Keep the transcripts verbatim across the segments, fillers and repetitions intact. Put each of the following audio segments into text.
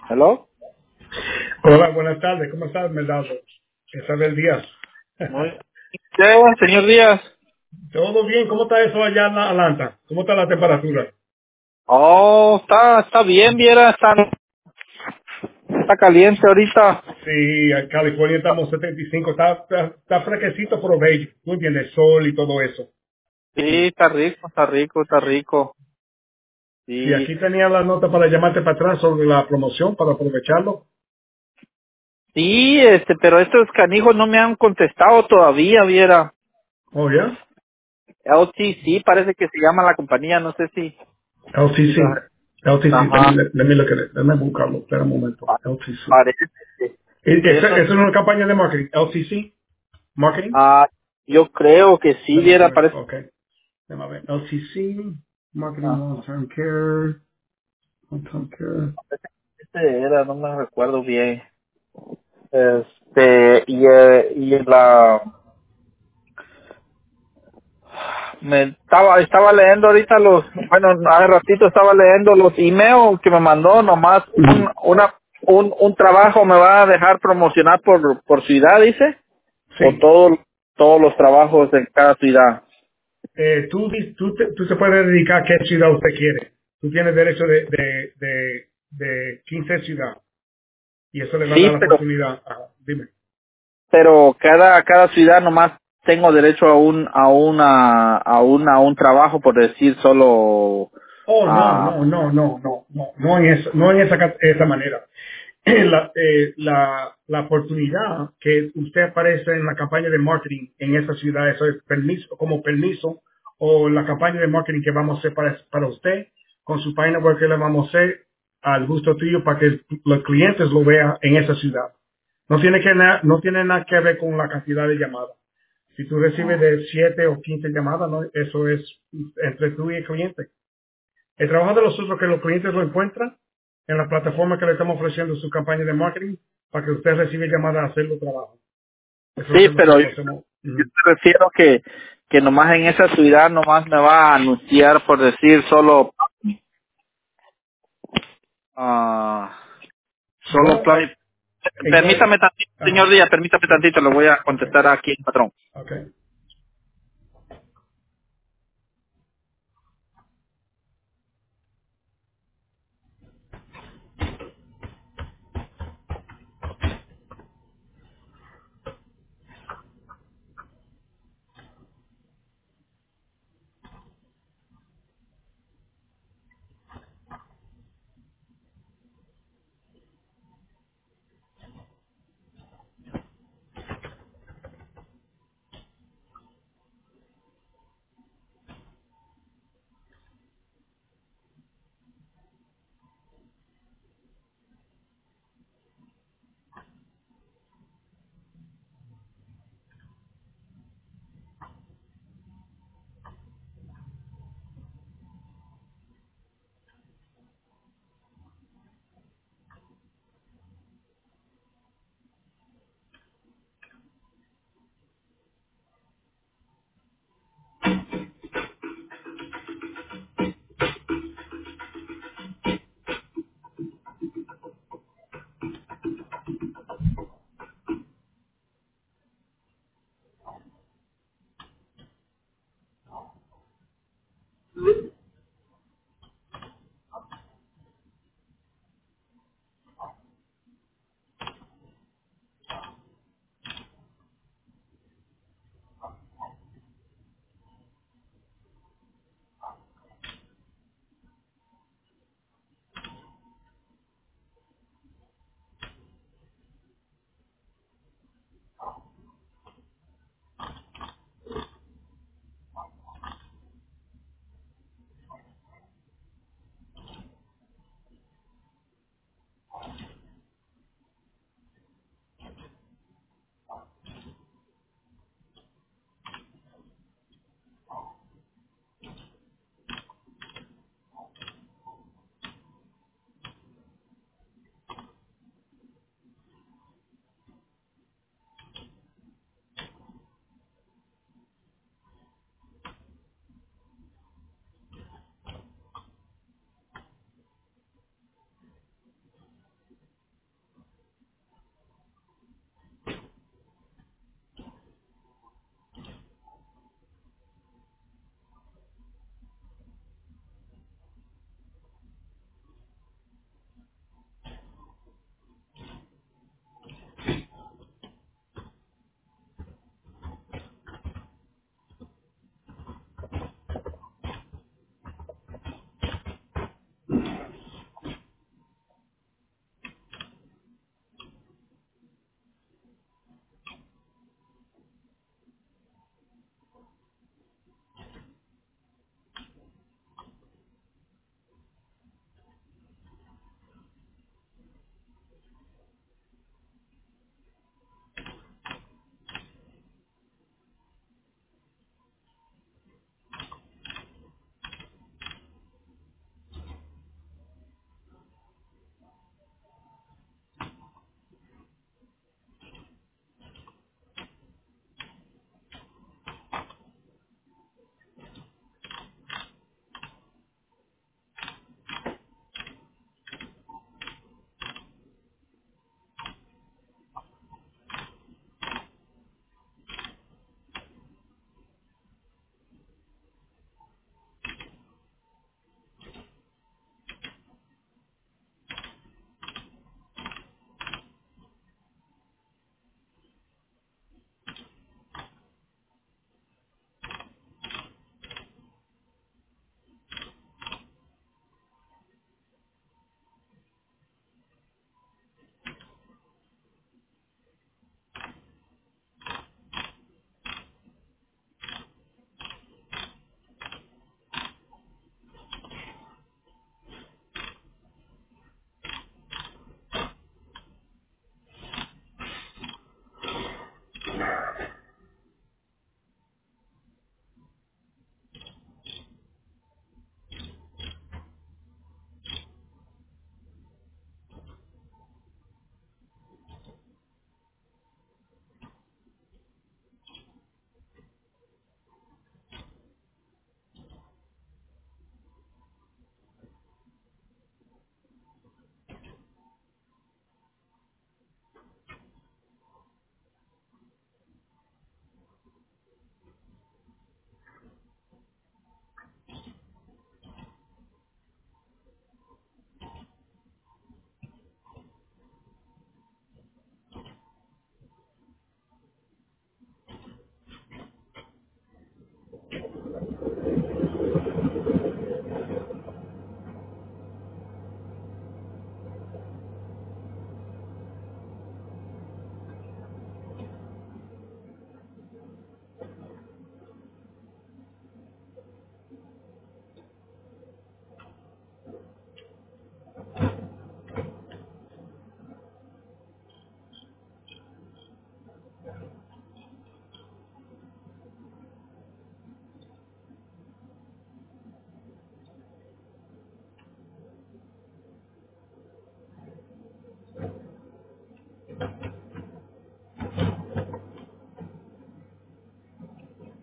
¿Hello? Hola, buenas tardes. ¿Cómo estás, Melado? Isabel Díaz. Muy bien, señor Díaz. ¿Todo bien? ¿Cómo está eso allá en Atlanta? ¿Cómo está la temperatura? Oh, está, está bien, viera, está, está caliente ahorita. Sí, en California estamos setenta y cinco. Está, está, está fresquecito, pero bello. Tú entiendes, sol y todo eso. Sí, está rico, está rico, está rico. Sí, Sí, aquí tenía la nota para llamarte para atrás sobre la promoción, para aprovecharlo. sí, este, pero estos canijos no me han contestado todavía, viera. Oh, ya. L T C parece que se llama la compañía, no sé si, si lo, L T C. L T C. Let me, ajá, let me look at it. Déjame buscarlo. Espera un momento. pa- L T C. parece que, que ¿Esa eso, es una campaña de marketing? L T C. ¿Marketing? ah, yo creo que sí, Vamos a viera, ver. parece, Ok. Vamos a ver. L T C. Marketing ah, Long-Term Care. Long-Term Care. este era, no me recuerdo bien. Este, y, eh, y la, me estaba estaba leyendo ahorita los, bueno, hace ratito estaba leyendo los emails que me mandó, nomás un Ujú. una un, un trabajo me va a dejar promocionar por por ciudad, dice, o Sí. todo, todos los trabajos en cada ciudad. Eh, tú, di- tú, te, tú se puedes dedicar a qué ciudad usted quiere. Tú tienes derecho de, de, de, de quince ciudades. Y eso le va a dar Sí, la pero oportunidad. Ajá, dime. pero cada cada ciudad nomás tengo derecho a un a una a un a un trabajo, por decir solo Oh, no, a no, no, no, no, no, no en, eso, no en esa, ca- esa manera. La, eh, la, la oportunidad que usted aparece en la campaña de marketing en esa ciudad, eso es permiso, como permiso, o la campaña de marketing que vamos a hacer para, para usted, con su página web que le vamos a hacer al gusto tuyo para que los clientes lo vean en esa ciudad. No tiene que na- no tiene nada que ver con la cantidad de llamadas. Si tú recibes de siete o quince llamadas, ¿no? Eso es entre tú y el cliente. El trabajo de nosotros es que los clientes lo encuentran en la plataforma que le estamos ofreciendo su campaña de marketing para que usted reciba llamadas a hacer los trabajos. Eso es lo sí, que pero nosotros hacemos. yo Ujú. me refiero que, que nomás en esa ciudad nomás me va a anunciar, por decir, solo, ah, solo Bueno, play. entonces, Permítame tantito, señor ajá, Díaz, permítame tantito, le voy a ok, contestar aquí, patrón. ok.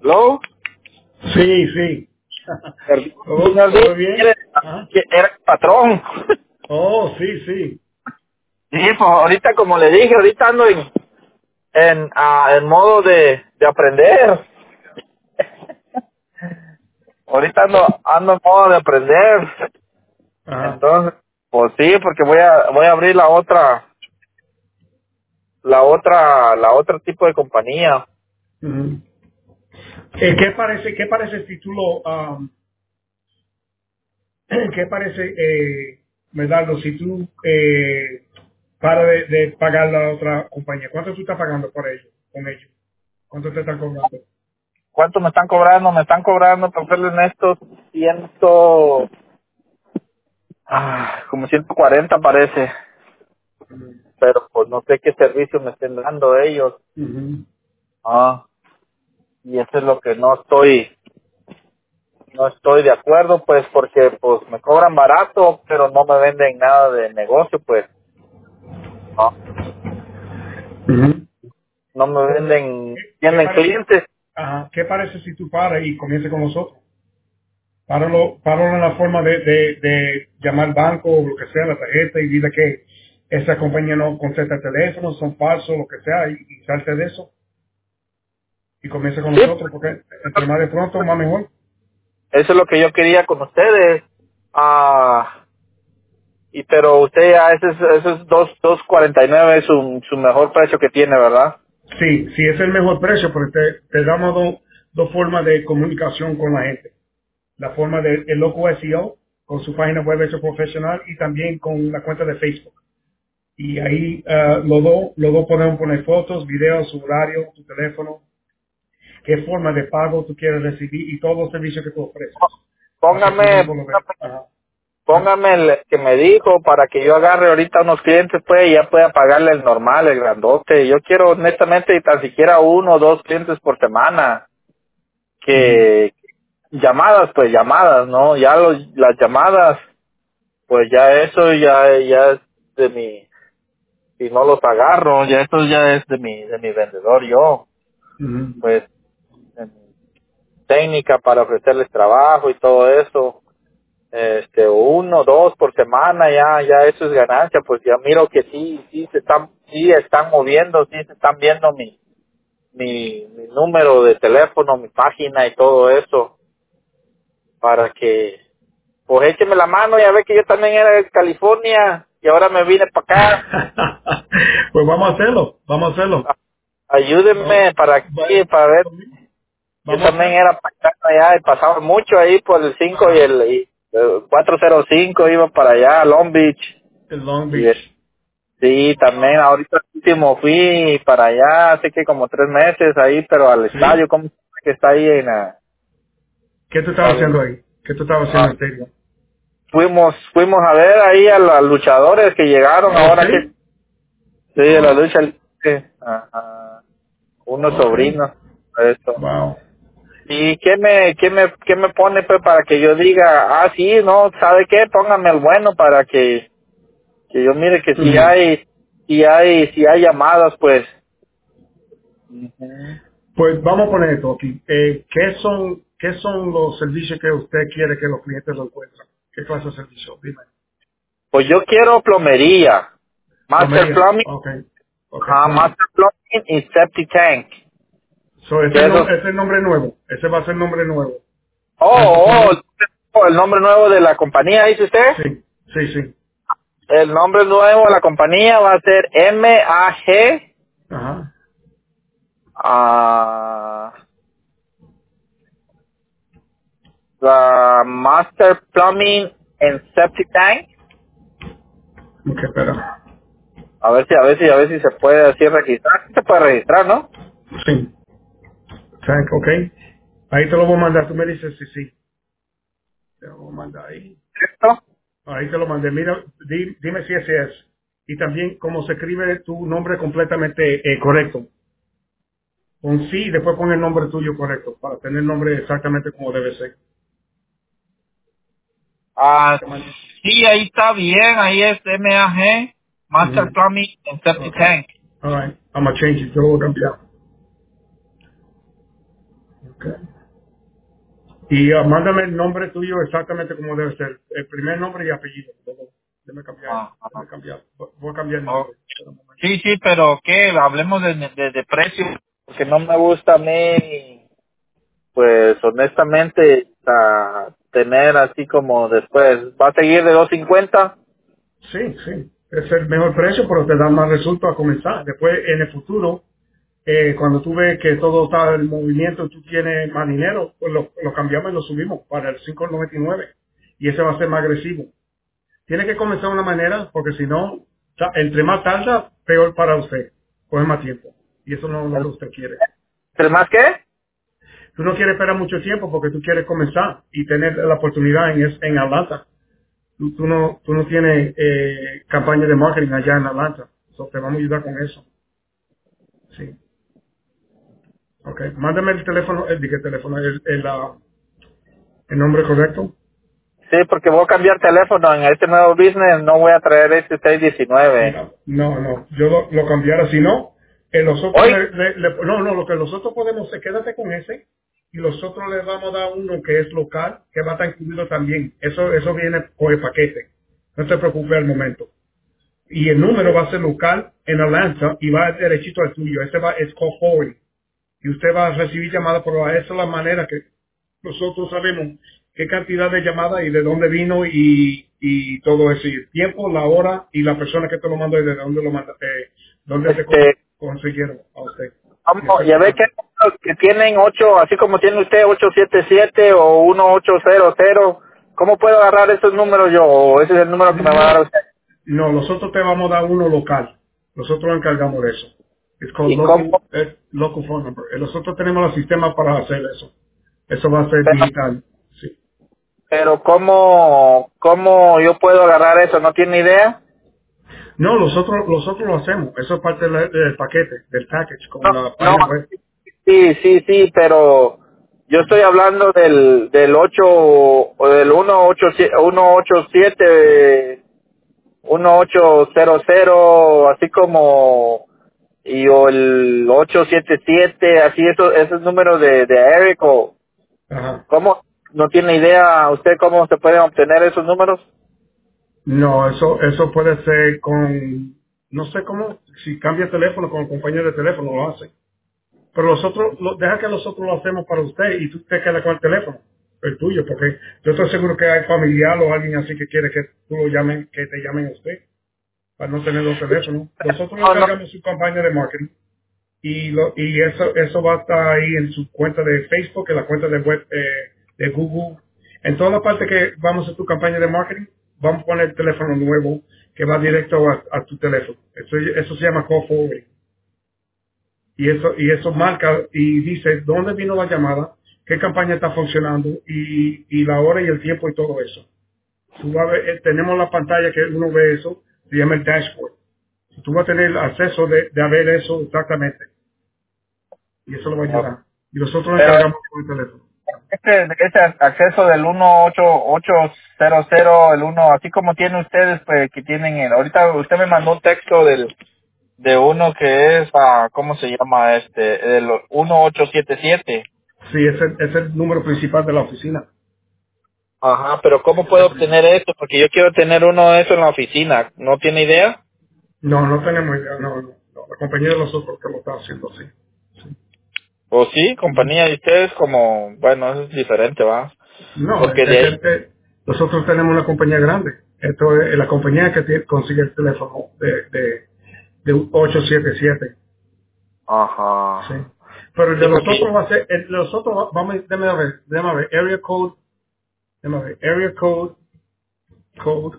¿Hello? Sí, sí. ¿Todo, Señor todo Díaz, bien? era Ajá. era el patrón. Oh, sí, sí. Sí, pues ahorita como le dije, ahorita ando en, en, ah, en modo de, de aprender. Ahorita ando, ando en modo de aprender. Ajá. Entonces, pues sí, porque voy a, voy a abrir la otra, la otra, la otra tipo de compañía. Ujú. Eh, ¿Qué parece, qué parece el título, um, qué parece, eh, Medardo, si tú eh, para de, de pagar la otra compañía? ¿Cuánto tú estás pagando por ello, con ellos? ¿Cuánto te están cobrando? ¿Cuánto me están cobrando? Me están cobrando, para serles honestos, ciento, ah, como ciento cuarenta parece. Pero pues no sé qué servicio me estén dando ellos. Ujú. Ah, y eso es lo que no estoy, no estoy de acuerdo, pues, porque pues me cobran barato, pero no me venden nada de negocio, pues. No, Ujú. no me ¿Qué, venden, qué tienen parece, clientes. ajá, ¿qué parece si tú paras y comiences con nosotros? Páralo, páralo en la forma de, de, de llamar al banco o lo que sea, la tarjeta, y dile que esa compañía no contesta el teléfono, son falsos, lo que sea, y, y salte de eso y comienza con Sí, nosotros, porque entre más de pronto, más mejor. eso es lo que yo quería con ustedes. Ah, y pero usted ya, ese es, ese es dos, dos cuarenta y nueve es su, su mejor precio que tiene, ¿verdad? Sí, sí es el mejor precio, porque te, te damos dos dos formas de comunicación con la gente. La forma del el loco S E O, con su página web hecho profesional, y también con la cuenta de Facebook. Y ahí ah, los dos los dos podemos poner fotos, videos, su horario, tu teléfono, qué forma de pago tú quieres recibir y todos los servicios que tú ofreces, para que tú Póngame, mismo lo veas. Ajá. ¿Ah? póngame el que me dijo para que yo agarre ahorita unos clientes, pues, y ya pueda pagarle el normal, el grandote. Yo quiero, honestamente, tan siquiera uno o dos clientes por semana. Ujú, Que llamadas, pues, llamadas, ¿no? Ya los, las llamadas, pues, ya eso ya, ya es de mi, si no los agarro, ya eso ya es de mi, de mi vendedor, yo. ujú, Pues, en técnica para ofrecerles trabajo y todo eso. Este, uno, dos por semana, ya, ya eso es ganancia, pues ya miro que sí, sí se están, sí están moviendo, sí se están viendo mi, mi, mi número de teléfono, mi página y todo eso, para que, pues écheme la mano, ya ve que yo también era de California, y ahora me vine para acá, pues vamos a hacerlo, vamos a hacerlo. A- ayúdenme No, para va- aquí, para ver, yo vamos a también hacer. era para acá allá, y pasaba mucho ahí por el cinco y Ajá, el, y, eh, cuatrocientos cinco, iba para allá, Long Beach, el Long y Beach. sí, también ahorita último fui para allá, hace que como tres meses ahí, pero al ¿Sí? estadio, ¿cómo se llama que está ahí en la- ¿Qué tú estabas al- haciendo ahí? ¿Qué tú estabas haciendo ah, en serio? fuimos, fuimos a ver ahí a los luchadores que llegaron ¿Oh, ahora que, sí? sí, de la Oh, lucha, libre, ajá, unos ok. sobrinos, eso. Wow. ¿Y qué me, qué me, qué me pone pues para que yo diga, ah, sí, no, ¿sabe qué? Póngame el bueno para que, que yo mire que si Ujú. hay, si hay, si hay llamadas, pues. Ujú. Pues vamos a poner esto aquí. Eh, ¿qué son qué son los servicios que usted quiere que los clientes lo encuentren? ¿Qué clase de servicios? Dime. Pues yo quiero plomería, Master Plomería. Plumbing, Ok. Ok, ajá, plumbing. Master Plumbing y Septic Tank. So, ese, Que es nom- esos, ese es el nombre nuevo. Ese va a ser el nombre nuevo. Master oh, Plumbing. oh, el nombre nuevo de la compañía, dice usted. Sí, sí, sí. El nombre nuevo de la compañía va a ser M A G, Ajá. ah, la Master Plumbing and Septic Tank. Ok, espera. A ver si, a ver si, a ver si se puede así registrar. Sí se puede registrar, ¿no? Sí. Tank, ok. Ahí te lo voy a mandar. Tú me dices sí, sí. Te lo voy a mandar ahí. ¿Cierto? Ahí te lo mandé. Mira, di- dime si ese es. Y también cómo se escribe tu nombre completamente eh, correcto. Pon sí y después pon el nombre tuyo correcto para tener el nombre exactamente como debe ser. Ah, Te mando. sí, ahí está bien, ahí es M A G, Master Ujú. Plumbing and Septic Okay. Tank. All right. I'm gonna change it. Yo lo voy a cambiar. Okay. Y uh, mándame el nombre tuyo exactamente como debe ser. El primer nombre y apellido. Todo. Déjame cambiar. Ah, Déjame ah, cambiar. Voy voy a cambiar el oh. nombre. Espera un momento. Sí, sí, pero ¿qué? Hablemos de, de, de precio, porque no me gusta a mí, pues honestamente, a tener así como después, ¿va a seguir de dos cincuenta? Sí, sí. Es el mejor precio, pero te da más resultados a comenzar. Después, en el futuro, eh, cuando tú ves que todo está en movimiento, tú tienes más dinero, pues lo, lo cambiamos y lo subimos para el cinco noventa y nueve. Y ese va a ser más agresivo. Tiene que comenzar de una manera, porque si no, ta- entre más tarda, peor para usted. Coge más tiempo. Y eso no es lo que usted quiere. ¿El más qué? Tú no quieres esperar mucho tiempo porque tú quieres comenzar y tener la oportunidad en, es- en Atlanta. Tú, tú no, tú no tienes eh, campaña de marketing allá en Atlanta. So, te vamos a ayudar con eso. Sí. Ok. Mándame el teléfono, el, ¿qué teléfono? El, el, ah, el nombre correcto. Sí, porque voy a cambiar teléfono en este nuevo business, no voy a traer este seis diecinueve. No, no, no. Yo lo, lo cambiara. Si no, eh, los otros Hoy, le, le- le- no, no, lo que nosotros podemos hacer, quédate con ese y los otros le vamos a dar uno que es local, que va a estar incluido también. Eso, eso viene con el paquete. No te preocupes al momento. Y el número va a ser local en Atlanta y va derechito al tuyo. Ese va, es call forwarding. Y usted va a recibir llamadas, pero esa es la manera que nosotros sabemos qué cantidad de llamadas y de dónde vino y, y todo eso. Y el tiempo, la hora y la persona que te lo mandó y de dónde lo manda, eh, dónde te con- este, consiguieron a usted. Y eso vamos, es ya ve que, importante. que tienen ocho, así como tiene usted ocho siete siete o uno ocho cero cero, ¿cómo puedo agarrar esos números yo? ¿O ese es el número que me va a dar No, usted? no, nosotros te vamos a dar uno local. Nosotros nos encargamos de eso. Es called ¿Y cómo? local, eh, local phone number. Eh, Nosotros tenemos los sistemas para hacer eso. Eso va a ser Pero, digital. Sí. pero ¿cómo, cómo yo puedo agarrar eso? ¿No tiene idea? No, nosotros, nosotros lo hacemos. Eso es parte del, del paquete, del package, No, con la no, página web. sí, sí, sí, pero yo estoy hablando del del ocho o del uno ocho uno ocho siete uno ocho cero cero, así como y o el ocho siete siete, así esos esos números de de Eric, o Ajá. cómo, no tiene idea usted cómo se pueden obtener esos números. No, eso, eso puede ser con, no sé cómo, si cambia teléfono con el compañero de teléfono lo hace. Pero nosotros, lo, deja que nosotros lo hacemos para usted y tú te quedas con el teléfono, el tuyo, porque yo estoy seguro que hay familiar o alguien así que quiere que tú lo llamen, que te llamen a usted, para no tener los teléfonos. Nosotros le No, no, encargamos su campaña de marketing y lo, y eso, eso va a estar ahí en su cuenta de Facebook, en la cuenta de web eh, de Google. En toda la parte que vamos a hacer tu campaña de marketing, vamos a poner el teléfono nuevo que va directo a, a tu teléfono. Eso, eso se llama call forwarding. Y eso, y eso marca y dice dónde vino la llamada, qué campaña está funcionando y, y la hora y el tiempo y todo eso. Tú vas a ver, eh, tenemos la pantalla que uno ve eso, se llama el dashboard. Tú vas a tener acceso de, de a ver eso exactamente y eso lo va a no. ayudar. Y nosotros nos Pero encargamos con el teléfono. este, ese acceso del uno ocho ocho cero cero, el uno, así como tiene ustedes, pues que tienen el, ahorita usted me mandó un texto del de uno que es, ah, ¿cómo se llama este? El uno ocho siete siete. Sí, ese es es el número principal de la oficina. Ajá, pero ¿cómo Es puedo el obtener principal. esto? Porque yo quiero tener uno de eso en la oficina. ¿No tiene idea? No, no tenemos idea, no, no, no. La compañía de nosotros que lo está haciendo así. ¿O sí? Ujú. Compañía de ustedes como, bueno, eso es diferente, ¿va? No, es, Porque de es ahí... que eh, nosotros tenemos una compañía grande. Esto es la compañía que tiene- consigue el teléfono de, de, de ocho siete siete. Sí. Ajá. Pero el Sí, de porque... nosotros va a ser, el de nosotros va- vamos, déjame ver, déjame ver, area code, déjame ver, area code, code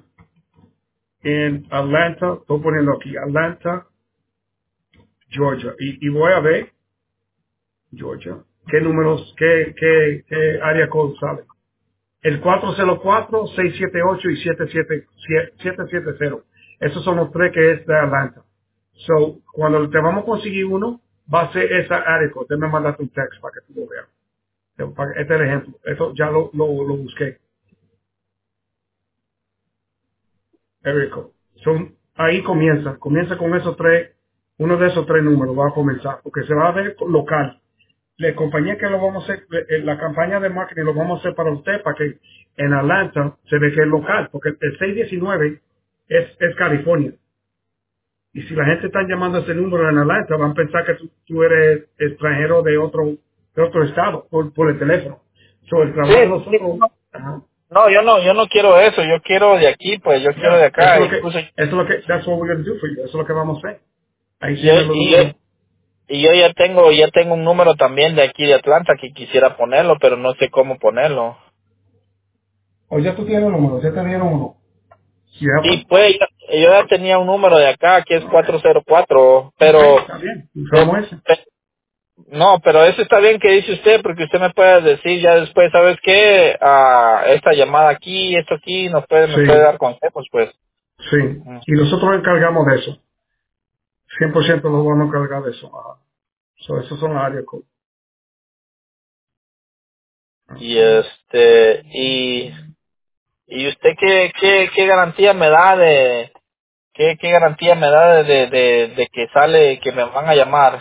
en Atlanta, estoy poniendo aquí, Atlanta, Georgia. Y, y voy a ver, Georgia, qué números, qué, qué, qué área code sale. El cuatro cero cuatro, seis siete ocho y siete siete siete cero. Esos son los tres que es de Atlanta. So, cuando te vamos a conseguir uno, va a ser esa área code. Déjame mandarte un text para que tú lo veas. Este es el ejemplo. Esto ya lo, lo, lo busqué. Area code. Son, ahí comienza. Comienza con esos tres, uno de esos tres números va a comenzar, porque se va a ver local. la compañía que lo vamos a hacer, eh, la campaña de marketing lo vamos a hacer para usted, para que en Atlanta se ve que es local, porque el seis diecinueve es, es California. Y si la gente está llamando a ese número en Atlanta, van a pensar que tú, tú eres extranjero de otro, de otro estado por, por el teléfono. So, el Sí, trabajo de sí, nosotros, no, ajá, no, yo no, yo no quiero eso, yo quiero de aquí, pues yo quiero de ya, eso es acá, lo que, incluso, eso es lo que, that's what we're going to do for you, eso es lo que vamos a hacer. Ahí y yo, tienen los y yo, números. y yo ya tengo, ya tengo un número también de aquí de Atlanta que quisiera ponerlo, pero no sé cómo ponerlo. O ya tú tienes números, ya te dieron uno. Ya, pues. Sí, pues, yo yo ya tenía un número de acá que es Ok, cuatro cero cuatro, ok, pero, está bien, pe- usamos ese. pe- no, pero eso está bien que dice usted, porque usted me puede decir ya después, ¿sabes qué? Ah, esta llamada aquí, esto aquí, nos puede, me puede Sí, dar consejos, pues. sí. Mm. Y nosotros nos encargamos de eso. cien por ciento nos vamos a encargar de eso. Ajá. So, esos son las áreas. co- Y este, y, y usted qué, qué, qué garantía me da de, qué, qué garantía me da de, de, de, de que sale, que me van a llamar.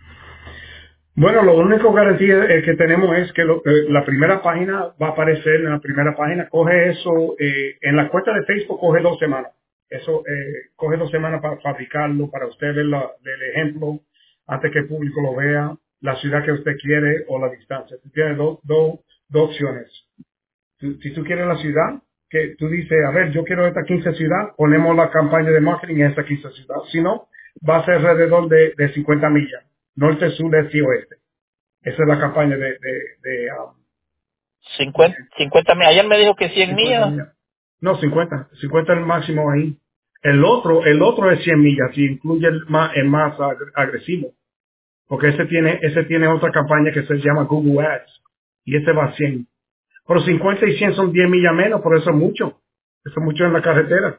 Bueno, lo único garantía eh, que tenemos es que lo- eh, la primera página va a aparecer en la primera página. Coge eso, eh, en la cuenta de Facebook coge dos semanas. Eso eh, coge dos semanas para fabricarlo, para usted ver la- el ejemplo, antes que el público lo vea, la ciudad que usted quiere o la distancia. Tú tienes dos, dos, dos opciones. Tú- si tú quieres la ciudad, que tú dices, a ver, yo quiero esta quince ciudad, ponemos la campaña de marketing en esta quince ciudad. Si no, va a ser alrededor de, de cincuenta millas, norte, sur, este y oeste. Esa es la campaña de, de, de, um, de cincuenta, cincuenta mil, ayer me dijo que cien cincuenta millas. millas. No, cincuenta. cincuenta es el máximo ahí. El otro, el otro es cien millas, si incluye el más, el más ag- agresivo. Porque ese tiene, ese tiene otra campaña que se llama Google Ads. Y ese va a cien. Pero cincuenta y cien son diez millas menos, por eso es mucho. Eso es mucho en la carretera.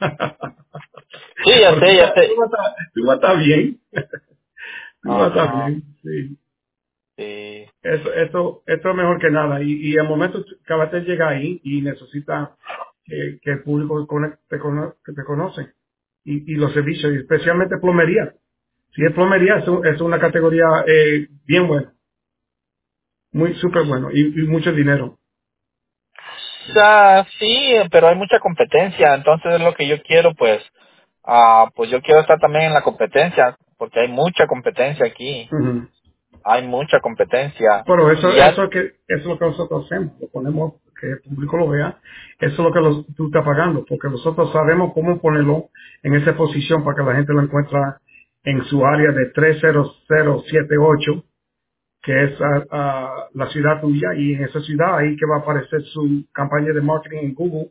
Sí, ya Pero tú, sé, ya vas- tú sé. vas a estar, tú vas a estar bien. Tú vas a estar Ajá. bien, sí. Sí. Eso, esto, esto es mejor que nada. Y, y al momento que acabaste de llegar ahí y necesita que, que el público cone- te, cono- que te conoce. Y, y los servicios, y especialmente plomería. Si es plomería, es, un- es una categoría eh, bien buena. Muy, súper bueno. Y, y mucho dinero. O sea, sí, pero hay mucha competencia, entonces es lo que yo quiero, pues, ah, pues yo quiero estar también en la competencia, porque hay mucha competencia aquí, Ujú. hay mucha competencia, Pero eso, y ya, eso, que, eso es lo que nosotros hacemos, lo ponemos, que el público lo vea, eso es lo que los- tú estás pagando, porque nosotros sabemos cómo ponerlo en esa posición para que la gente lo encuentre en su área de tres cero cero siete ocho, que es ah, ah, la ciudad tuya, y en esa ciudad ahí que va a aparecer su campaña de marketing en Google,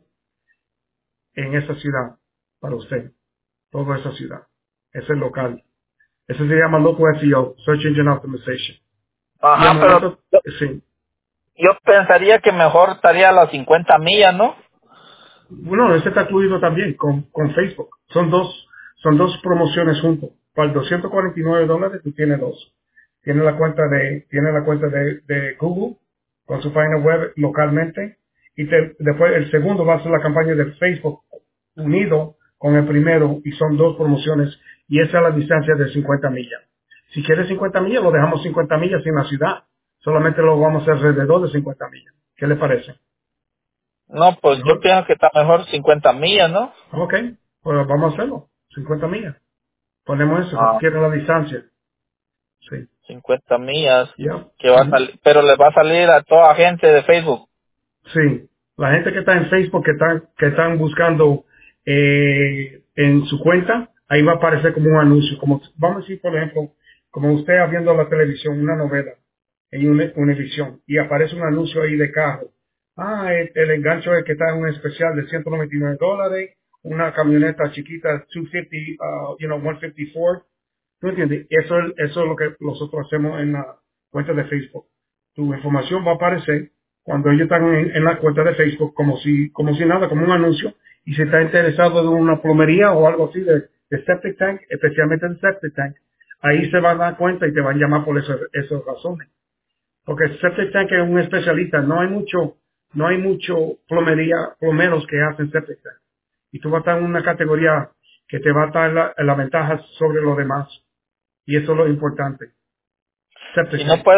en esa ciudad, para usted, toda esa ciudad, ese es local. Eso se llama Local S E O, Search Engine Optimization. Y al ajá, pero momento, yo, sí. yo pensaría que mejor estaría a las cincuenta millas, ¿no? Bueno, ese está incluido también con, con Facebook. Son dos, son dos promociones juntos. Para el doscientos cuarenta y nueve dólares tú tienes dos. Tienes la cuenta de, tienes la cuenta de, de Google con su página web localmente y te- después el segundo va a ser la campaña de Facebook unido con el primero y son dos promociones y esa es la distancia de cincuenta millas. Si quieres cincuenta millas, lo dejamos cincuenta millas en la ciudad. Solamente lo vamos a hacer alrededor de cincuenta millas. ¿Qué le parece? No, pues yo ¿Mejor? pienso que está mejor cincuenta millas, ¿no? Ok, pues vamos a hacerlo. cincuenta millas. Ponemos eso, que tú Ah, quieres la distancia. Sí. cincuenta millas, Ya. que va a Ujú. salir, pero le va a salir a toda gente de Facebook. Sí. La gente que está en Facebook, que están, que están buscando eh, en su cuenta, ahí va a aparecer como un anuncio. Como, vamos a decir, por ejemplo, como usted viendo la televisión, una novela en una, Univision, y aparece un anuncio ahí de carro. Ah, el, el engancho es que está en un especial de ciento noventa y nueve dólares, una camioneta chiquita, doscientos cincuenta, uh, you know, ciento cincuenta y cuatro. ¿Tú entiendes? Eso es, eso es lo que nosotros hacemos en la cuenta de Facebook. Tu información va a aparecer cuando ellos están en, en la cuenta de Facebook como si, como si nada, como un anuncio. Y si está interesado en una plomería o algo así de, de septic tank, especialmente el septic tank, ahí se van a dar cuenta y te van a llamar por esas, esas razones. Porque el septic tank es un especialista. No hay mucho, no hay mucho plomería, plomeros que hacen septic tank. Y tú vas a estar en una categoría que te va a dar la, la ventaja sobre los demás. Y eso es lo importante. Y Septic no tank. puedo,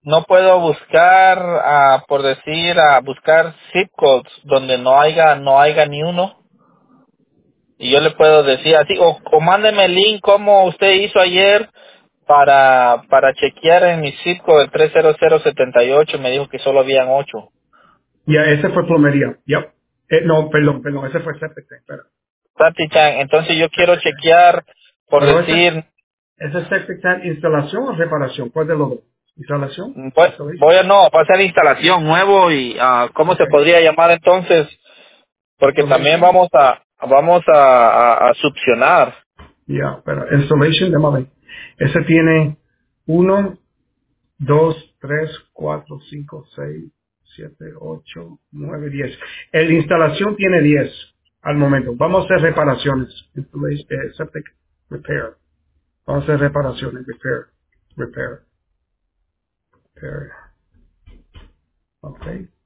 no puedo buscar, ah, por decir, a buscar zip codes donde no haya, no haya ni uno. Y yo le puedo decir así, o, o mándeme el link como usted hizo ayer para, para chequear en mi zip code el tres cero cero setenta y ocho, me dijo que solo habían ocho. Ya, ese fue plomería. Yep. Eh, no, perdón, perdón, ese fue septic tank, espera. Septic tank. Entonces yo quiero Septic tank. chequear, por Pero ese, decir, ese septic tank, instalación o reparación, ¿cuál de los dos? Instalación, voy, installation. voy a no, va a ser instalación nuevo y, ah, ¿cómo se Okay. podría llamar entonces? Porque también Installation. vamos a, vamos a, a, a succionar. Ya, pero installation, déjame ver. Ese tiene uno, dos, tres, cuatro, cinco, seis, siete, ocho, nueve, diez. El instalación tiene diez al momento. Vamos a hacer reparaciones. Installation, eh, septic repair. Vamos a hacer reparaciones. Repair. Repair. Repair. Ok.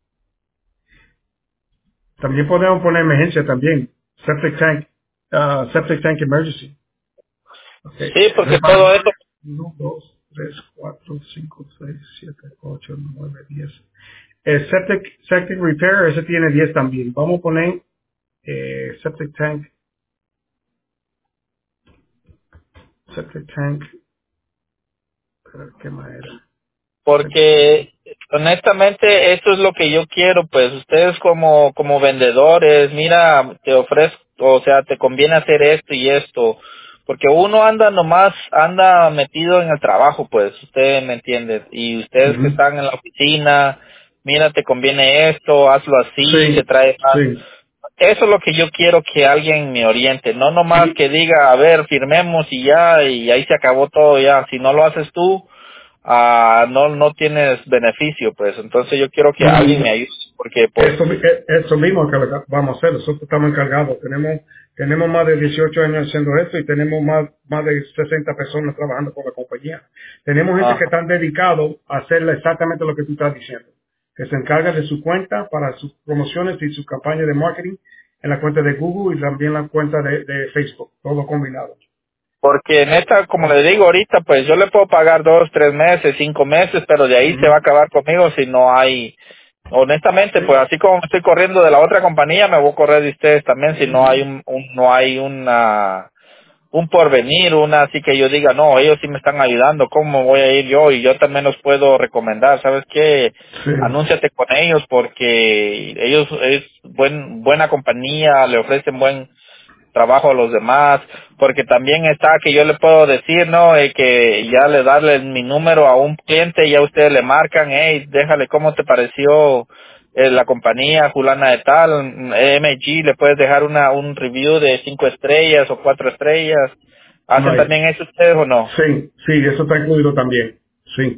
También podemos poner emergencia también. Septic tank. ah, septic tank emergency. Ok. Sí, porque todo esto, Reparaciones. uno, dos, tres, cuatro, cinco, seis, siete, ocho, nueve, diez. El septic, septic repair, ese tiene diez también. Vamos a poner eh, septic tank, septic tank, espera, ¿qué más era? Septic tank. porque honestamente esto es lo que yo quiero, pues ustedes como, como vendedores, mira, te ofrezco, o sea, te conviene hacer esto y esto, porque uno anda nomás, anda metido en el trabajo, pues, usted me entiende, y ustedes que Ujú. están en la oficina, mira, te conviene esto, hazlo así, se Sí, trae más. sí. Eso es lo que yo quiero que alguien me oriente, no nomás Y que diga, a ver, firmemos y ya, y ahí se acabó todo ya. Si no lo haces tú, ah, no no tienes beneficio, pues. Entonces yo quiero que alguien mm, me ayude, porque pues, eso, eh, eso mismo que lo- vamos a hacer, nosotros estamos encargados. Tenemos, tenemos más de dieciocho años haciendo esto y tenemos más, más de sesenta personas trabajando con la compañía. Tenemos gente que ajá. están dedicados a hacer exactamente lo que tú estás diciendo, que se encarga de su cuenta para sus promociones y su campaña de marketing en la cuenta de Google y también la cuenta de, de Facebook, todo combinado. Porque neta, como le digo ahorita, pues yo le puedo pagar dos, tres meses, cinco meses, pero de ahí se va a Ujú. acabar conmigo si no hay, honestamente, pues Sí. así como me estoy corriendo de la otra compañía, me voy a correr de ustedes también si no hay Ujú. un, un no hay una un porvenir, una así que yo diga, no, ellos sí me están ayudando, ¿cómo voy a ir yo? Y yo también los puedo recomendar, ¿sabes qué? Sí. Anúnciate con ellos porque ellos es buen, buena compañía, le ofrecen buen trabajo a los demás, porque también está que yo le puedo decir, ¿no? Eh, que ya le darle mi número a un cliente y ya ustedes le marcan, hey, déjale cómo te pareció eh, la compañía fulana de tal, mm, M G, le puedes dejar una un review de cinco estrellas o cuatro estrellas. ¿Hacen Right. también eso ustedes o no? Sí, sí, eso está incluido también. Sí.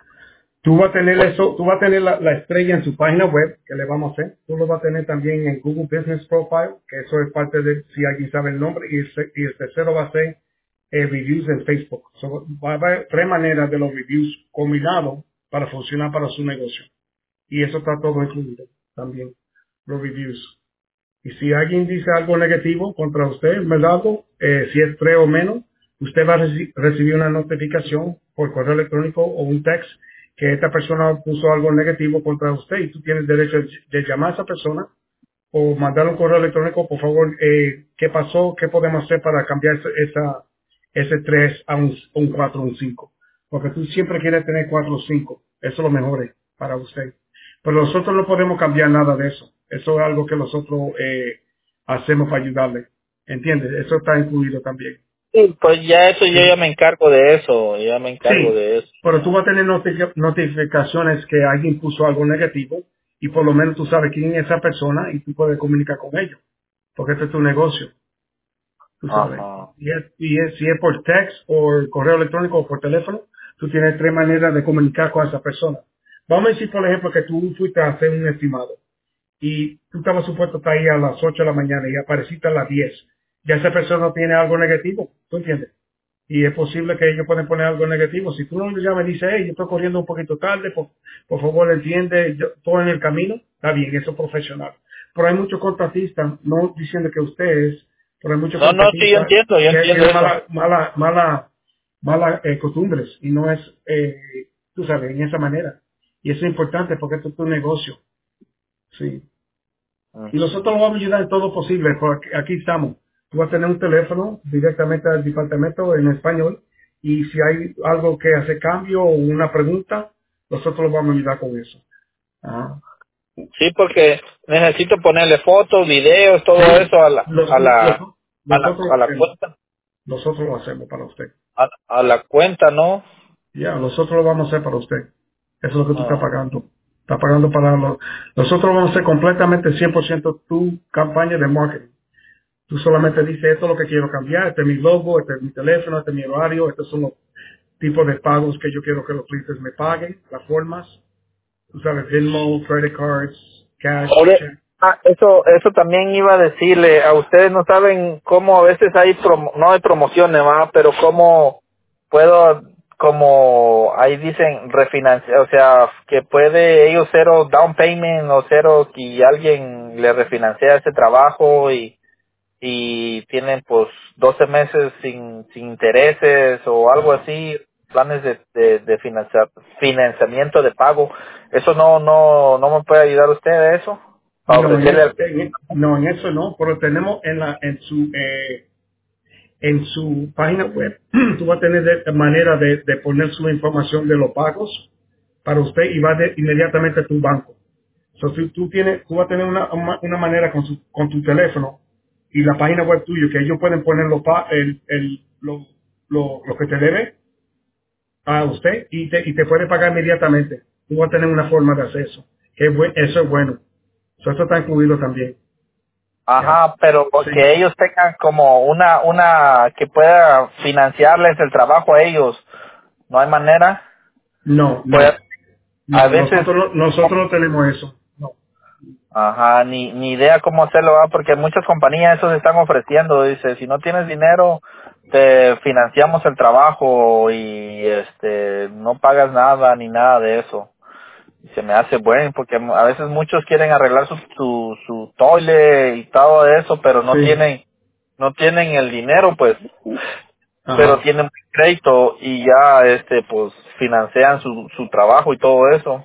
Tú vas a tener eso, tú vas a tener la, la estrella en su página web, que le vamos a hacer. Tú lo vas a tener también en Google Business Profile, que eso es parte de, si alguien sabe el nombre, y el, se- y el tercero va a ser eh, reviews en Facebook. So, va a haber tres maneras de los reviews combinados para funcionar para su negocio. Y eso está todo incluido también, los reviews. Y si alguien dice algo negativo contra usted, ¿verdad? Eh, si es tres o menos, usted va a reci- recibir una notificación por correo electrónico o un text que esta persona puso algo negativo contra usted y tú tienes derecho de llamar a esa persona o mandar un correo electrónico, por favor, eh, ¿qué pasó? ¿Qué podemos hacer para cambiar ese, esa, ese tres a un, un cuatro o un cinco? Porque tú siempre quieres tener cuatro o cinco. Eso es lo mejor eh, para usted. Pero nosotros no podemos cambiar nada de eso. Eso es algo que nosotros eh, hacemos para ayudarle. ¿Entiendes? Eso está incluido también. Sí, pues ya eso, yo ya Sí. me encargo de eso, ya me encargo Sí, de eso. pero tú vas a tener notific- notificaciones que alguien puso algo negativo y por lo menos tú sabes quién es esa persona y tú puedes comunicar con ellos, porque este es tu negocio, tú sabes. Ajá. Y, es, y es- si es por text o correo electrónico o por teléfono, tú tienes tres maneras de comunicar con esa persona. Vamos a decir, por ejemplo, que tú fuiste a hacer un estimado y tú estabas supuesto a estar ahí a las ocho de la mañana y apareciste a las diez. Ya esa persona tiene algo negativo, ¿tú entiendes? Y es posible que ellos pueden poner algo negativo. Si tú no le llamas y dices, hey, yo estoy corriendo un poquito tarde, por, por favor entiende, yo estoy en el camino, está bien, eso es profesional. Pero hay muchos contratistas, no diciendo que usted es, pero hay muchos No, no, sí, yo contratistas entiendo, yo que entiendo tienen eso. mala, mala, mala, mala eh, costumbres y no es, eh, tú sabes, en esa manera. Y eso es importante porque esto es tu negocio. Sí. Mm. Y nosotros lo vamos a ayudar en todo posible, porque aquí estamos. Tú vas a tener un teléfono directamente al departamento en español y si hay algo que hace cambio o una pregunta, nosotros lo vamos a ayudar con eso. Ajá. Sí, porque necesito ponerle fotos, videos, todo Sí, eso a la, los- a la, los- a la, nosotros lo a la hacemos. cuenta, Nosotros lo hacemos para usted. a, a la cuenta, ¿no? Ya, nosotros lo vamos a hacer para usted. Eso es lo que tú estás Ah. pagando. Estás pagando para lo, nosotros vamos a hacer completamente cien por ciento tu campaña de marketing. Tú solamente dices, esto es lo que quiero cambiar, este es mi logo, este es mi teléfono, este es mi horario, estos son los tipos de pagos que yo quiero que los clientes me paguen, las formas, tú sabes, Venmo, credit cards, cash, Ore- check. ah, eso, eso también iba a decirle, a ustedes no saben cómo a veces hay promo, no hay promociones, ¿va? Pero cómo puedo, como ahí dicen, refinanciar, o sea, que puede ellos cero down payment o cero que alguien le refinancia ese trabajo y, y tienen pues doce meses sin, sin intereses o algo así, planes de, de, de financiar, financiamiento de pago. Eso no, no, no me puede ayudar usted a eso, para No, en ofrecerle eso, al... en, no, en eso no, pero tenemos en la, en su, eh, en su página web, tú vas a tener de- manera de, de poner su información de los pagos para usted y va de, inmediatamente a tu banco. So, si tú tienes, tú vas a tener una, una una manera con, su, con tu teléfono y la página web tuyo que ellos pueden poner lo, pa- el, el, lo, lo, lo que te debe a usted y te, y te puede pagar inmediatamente. Tú vas a tener una forma de hacer eso. Que es buen- eso es bueno. So, eso está incluido también. Ya. Ajá, pero Sí. que ellos tengan como una, una, que pueda financiarles el trabajo a ellos. No hay manera. No, Pues no, a no. veces Nosotros, no- nosotros no tenemos eso. No. ajá, ni, ni idea cómo hacerlo, ¿va? Porque muchas compañías eso se están ofreciendo, dice, si no tienes dinero, te financiamos el trabajo y este, no pagas nada ni nada de eso. Y se me hace bueno, porque a veces muchos quieren arreglar su, su, su toile y todo eso, pero no Sí. tienen, no tienen el dinero, pues, pero Ajá. tienen crédito y ya, este, pues, financian su, su trabajo y todo eso.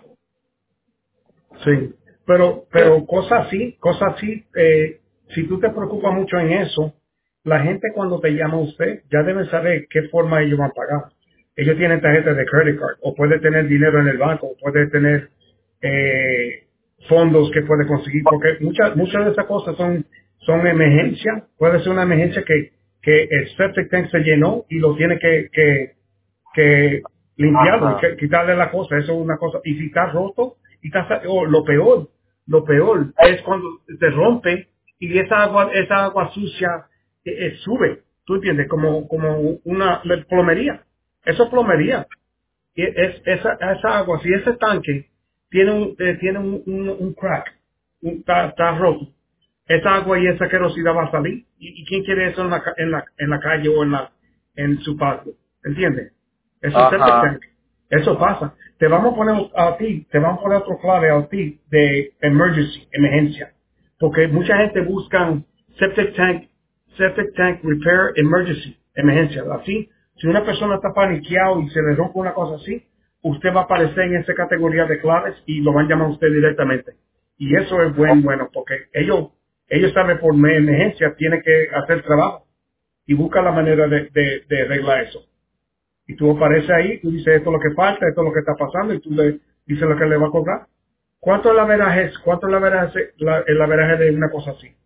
Sí, pero, Yes. pero cosas así, cosas así, eh, si tú te preocupas mucho en eso, la gente cuando te llama a usted ya debe saber qué forma ellos van a pagar. Ellos tienen tarjetas de credit card, o puede tener dinero en el banco, o puede tener eh, fondos que puede conseguir, porque muchas muchas de esas cosas son son emergencias. Puede ser una emergencia que, que el septic tank se llenó y lo tiene que, que que limpiarlo y Ajá. que- quitarle la cosa, eso es una cosa. Y si está roto, y está, sa- o lo peor, lo peor es cuando se rompe y esa agua, esa agua sucia eh, eh, sube, ¿tú entiendes? Como, como una plomería. Eso es plomería. Y es, esa, esa agua, si ese tanque tiene un, eh, tiene un, un, un crack, un- está, está roto, esa agua y esa querosidad va a salir. ¿Y, y quién quiere eso en la, ca- en la, en la calle o en la, en su patio? ¿Entiendes? Eso es septic Ajá. tank. Eso pasa. Te vamos a poner a ti, te vamos a poner otro clave a ti de emergency, emergencia. Porque mucha gente busca septic tank, septic tank repair emergency, emergencia. Así, si una persona está paniqueado y se le rompe una cosa así, usted va a aparecer en esa categoría de claves y lo van a llamar a usted directamente. Y eso es buen, bueno, porque ellos, ellos saben por me- emergencia, tiene que hacer trabajo y busca la manera de, de, de arreglar eso. Y tú apareces ahí, tú dices esto es lo que falta, esto es lo que está pasando y tú le dices lo que le va a cobrar. ¿Cuánto es la veraje? ¿Cuánto es la veraje, la, el averaje de una cosa así?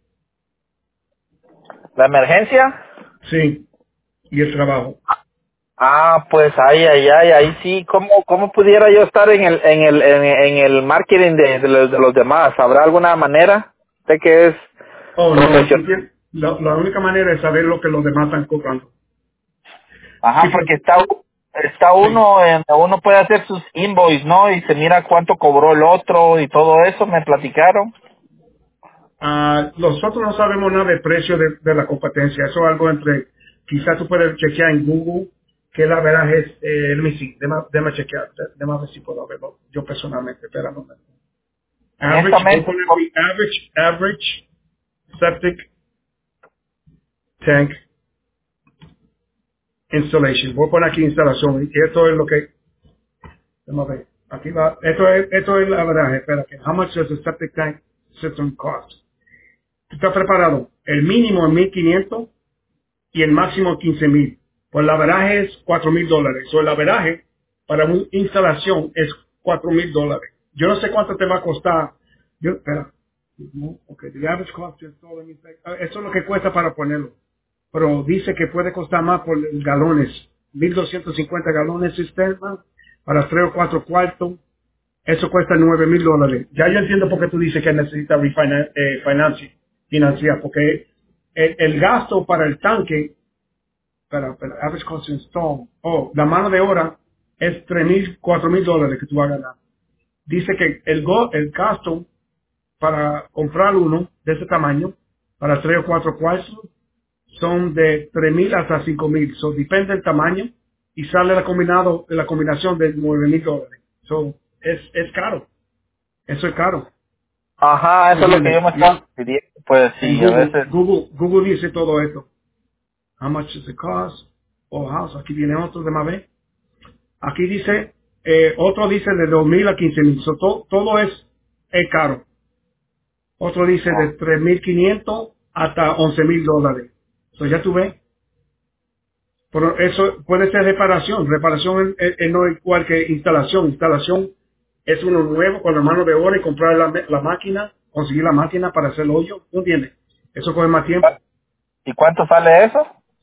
¿La emergencia? Sí, y el trabajo. Ah, pues ay, ay, ay, ahí sí. ¿Cómo, cómo pudiera yo estar en el, en el, en, en el marketing de, de, los, de los demás? ¿Habrá alguna manera? Sé que es Oh, no, tú profesional. tienes, la, la única manera es saber lo que los demás están cobrando. Ajá, Sí, porque porque, está, está sí. uno, en, uno puede hacer sus invoice, ¿no? Y se mira cuánto cobró el otro y todo eso, me platicaron. Ah, nosotros no sabemos nada del precio de, de la competencia. Eso es algo entre, quizás tú puedes chequear en Google que la veraje es, eh, let me see, déjame, déjame chequear, déjame ver si puedo verlo. Yo personalmente, espera un momento. Average, voy a Honestamente, poner aquí, average, average septic tank installation. Voy a poner aquí instalación. Y esto es lo que, Vamos a ver. Aquí va. Esto es, esto es la verdad. Espera, que how much does the septic tank system cost? ¿Tú estás preparado? El mínimo es mil quinientos y el máximo quince mil. Pues el averaje es cuatro mil dólares. O el averaje para una instalación es cuatro mil dólares. Yo no sé cuánto te va a costar. Yo, espera. No, okay, the average cost is all, let me think. Ah, eso es lo que cuesta para ponerlo. Pero dice que puede costar más por galones. mil doscientos cincuenta galones sistema para tres o cuatro cuartos. Eso cuesta nueve mil dólares. Ya yo entiendo por qué tú dices que necesita refinan- eh, financiar, financiar, porque el, el gasto para el tanque, para, para average cost install, oh, la mano de obra es tres mil, cuatro mil dólares que tú vas a ganar. Dice que el, go- el gasto para comprar uno de ese tamaño, para tres o cuatro cuartos, son de tres mil hasta cinco mil. So, depende del tamaño y sale la, combinado, la combinación de nueve mil dólares. So, es, es caro. Eso es caro. Ajá, ¿Me eso es lo que yo entiendes? me estaba Y pidiendo. Pues en sí, a Google, veces. Google, Google dice todo esto. How much does it cost? Oh, house. Aquí viene otro de más vez. Aquí dice, eh, otro dice de dos mil a quince mil. So, to- todo es, es caro. Otro dice de Oh. tres mil quinientos hasta once mil dólares. So, ya tú ves. Pero eso puede ser reparación. Reparación es, es no igual que instalación. Instalación es uno nuevo con la mano de obra y comprar la, la máquina, conseguir la máquina para hacer el hoyo. ¿No entiendes? Eso coge más tiempo. ¿Y cuánto sale eso?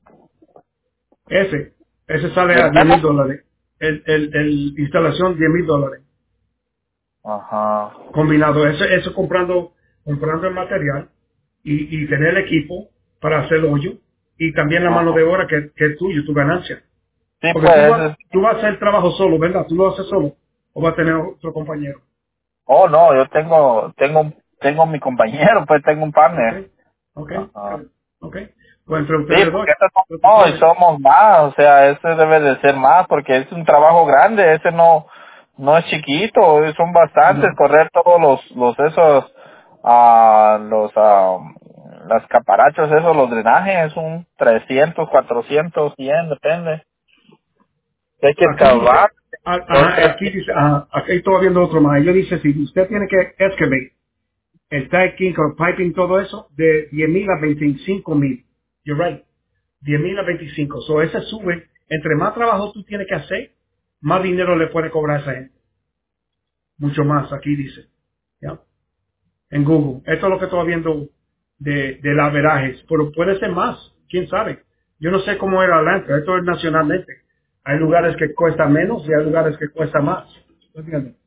Ese, ese sale ¿Y a el diez menos? mil dólares. El, el, el instalación diez mil dólares. Ajá. Combinado. Eso, eso comprando, comprando el material y, y tener el equipo para hacer el hoyo y también la mano Ajá. de obra que, que es tuyo, tu ganancia. Sí, Porque tú pues. vas, Es- tú vas a hacer el trabajo solo, ¿verdad? Tú lo haces solo o vas a tener otro compañero. Oh, no, yo tengo, tengo, tengo mi compañero, pues tengo un Ok, partner. ok, Ajá. ok. Pues entre Sí, ustedes dos, porque este lo que no, y quieren. somos más, o sea, ese debe de ser más, porque es un trabajo grande, ese no, no es chiquito, son bastantes, No. correr todos los, los esos, ah, los, ah, las caparachos, esos, los drenajes, es un trescientos, cuatrocientos, cien, depende. Hay que Aquí excavar, dice, a- son ajá, aquí dice, trescientos. ajá, aquí estoy viendo otro más. Ellos dice, si usted tiene que excavate, el tacking, con piping, todo eso, de diez mil a veinticinco mil. You're right. diez mil a veinticinco. So, ese sube. Entre más trabajo tú tienes que hacer, más dinero le puede cobrar a esa gente. Mucho más, aquí dice. ¿Ya? En Google. Esto es lo que estoy viendo de, de las verajes. Pero puede ser más. ¿Quién sabe? Yo no sé cómo era Atlanta. Esto es nacionalmente. Hay lugares que cuesta menos y hay lugares que cuesta más. ¿Entiendes?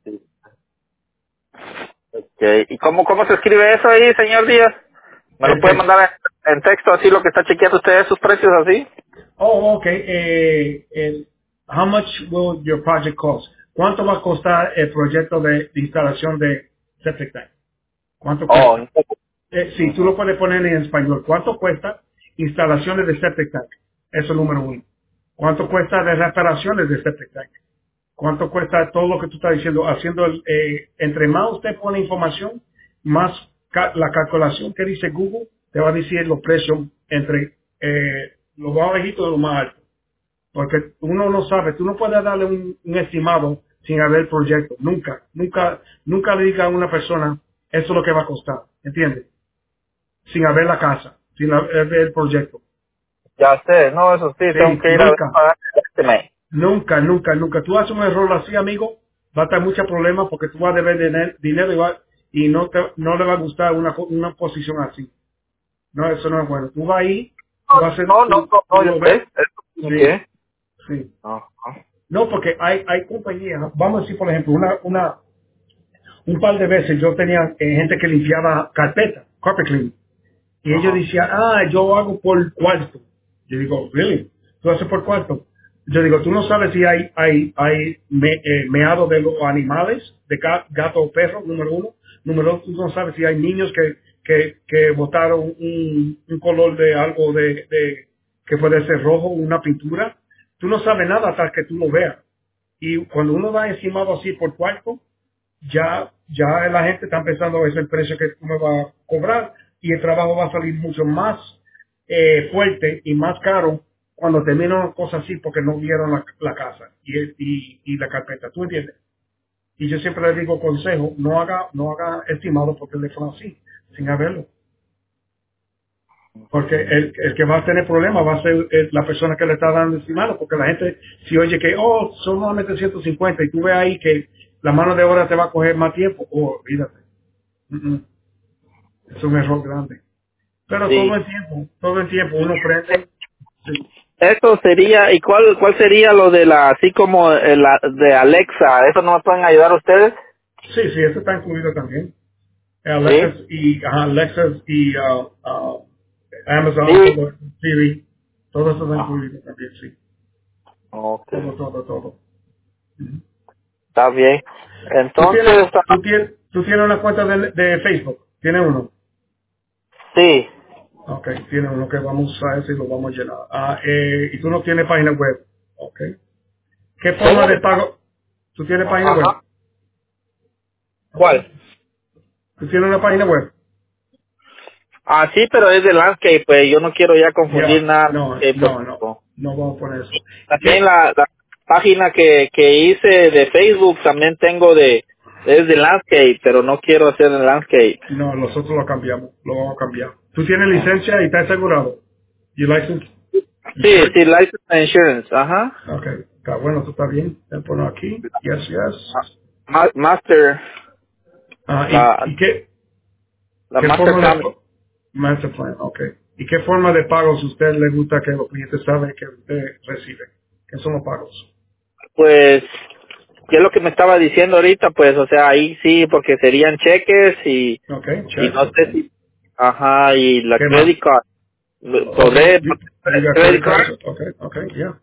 Okay. ¿Y cómo, cómo se escribe eso ahí, señor Díaz? ¿Me lo El puede texto. mandar en, en texto así lo que está chequeando usted, sus precios así? Oh, okay. Eh, el- how much will your project cost? ¿Cuánto va a costar el proyecto de, de instalación de septic tank? ¿Cuánto Oh, cuesta? no. Eh, sí, tú Ujú. lo puedes poner en español. ¿Cuánto cuesta instalaciones de septic tank? Eso es número uno. ¿Cuánto cuesta de reparaciones de septic tank? ¿Cuánto cuesta todo lo que tú estás diciendo? Haciendo el, eh, entre más usted pone información, más ca- la calculación que dice Google te va a decir los precios entre eh, los más bajitos y los más altos. Porque uno no sabe, tú no puedes darle un, un estimado sin haber el proyecto. Nunca, nunca, nunca le diga a una persona, eso es lo que va a costar. ¿Entiendes? Sin haber la casa, sin haber el proyecto. Ya sé, no, eso sí, tengo Sí, que ir a ver nunca, para este. nunca, nunca, nunca. Tú haces un error así, amigo, va a estar mucho problema porque tú vas a deber diner- dinero y, va- y no, te, no le va a gustar una, co- una posición así. No, eso no es bueno. Tú vas ahí, tú vas a hacer, No, no, tú, no, tú no, yo lo sé, ves. eso tiene Sí, que. sí. Ajá. No, porque hay, hay compañías, vamos a decir, por ejemplo, una, una, un par de veces yo tenía eh, gente que limpiaba carpeta, carpet clean, y ellos Ajá. decían, ah, yo hago por cuarto. Yo digo, really? ¿Tú haces por cuarto? Yo digo, tú no sabes si hay, hay, hay me, eh, meado de los animales, de ga- gato o perro, número uno. Número dos, tú no sabes si hay niños que, que, que botaron un, un color de algo de, de, que puede ser rojo, una pintura. Tú no sabes nada hasta que tú lo veas. Y cuando uno va estimado así por cuarto, ya, ya la gente está empezando a ver el precio que tú me vas a cobrar y el trabajo va a salir mucho más eh, fuerte y más caro cuando terminan cosas así porque no vieron la, la casa y, y, y la carpeta. ¿Tú entiendes? Y yo siempre le digo consejo, no haga, no haga estimado por teléfono así, sin haberlo. Porque el, el que va a tener problemas va a ser el- la persona que le está dando estimado, porque la gente, si oye que, oh, son solamente ciento cincuenta y tú ves ahí que la mano de obra te va a coger más tiempo, oh, olvídate. Mm, mm. Es un error grande. Pero todo Sí. el tiempo, todo el tiempo uno aprende. Sí, Eso sería, ¿y cuál cuál sería lo de la, así como el, la- de Alexa? ¿Eso no me pueden ayudar ustedes? sí, sí, eso está incluido también. Alexa Sí. y, ajá, Alexa y uh, uh, Amazon, Sí. todo, Siri, todo eso está Ah, incluido también, sí. ok. Todo, todo, todo. Ujú. Está bien. Tú tienes, Entonces, tú ah, tienes, tú tienes una cuenta de, de Facebook. ¿Tienes uno? sí. Ok, tiene uno que vamos a ese y lo vamos a llenar. Ah, eh, y tú no tienes página web. Ok. ¿Qué forma Tengo de mi... pago? ¿Tú tienes página web? Ajá. Ok. ¿Cuál? ¿Tú tienes una página web? Ah, sí, pero es de landscape, pues yo no quiero ya confundir Ya. nada. No, Eh, no, no. pues, No vamos a poner eso. también ¿Qué? la, la página que, que hice de Facebook también tengo de, es de landscape, pero no quiero hacer el landscape. No, nosotros lo cambiamos. Lo vamos a cambiar. ¿Tú tienes licencia y estás asegurado? ¿You license? Sí, Insured? sí, license and insurance, ajá. Ok. Está bueno, tú está bien. Te pongo aquí. Yes, yes. Ma- Master, Ah, ¿y, la, y qué, la qué Master forma de... Family. pa- Master plan, ok. ¿Y qué forma de pagos usted le gusta que los clientes saben que usted recibe? ¿Qué son los pagos? Pues, ¿qué es lo que me estaba diciendo ahorita? Pues, o sea, ahí sí, porque serían cheques y, Ok, y check, no ok. sé si, ajá, y la ¿Qué más? credit card. Ok, ¿Podré you, you got credit credit cards? card? Ok, ok, yeah.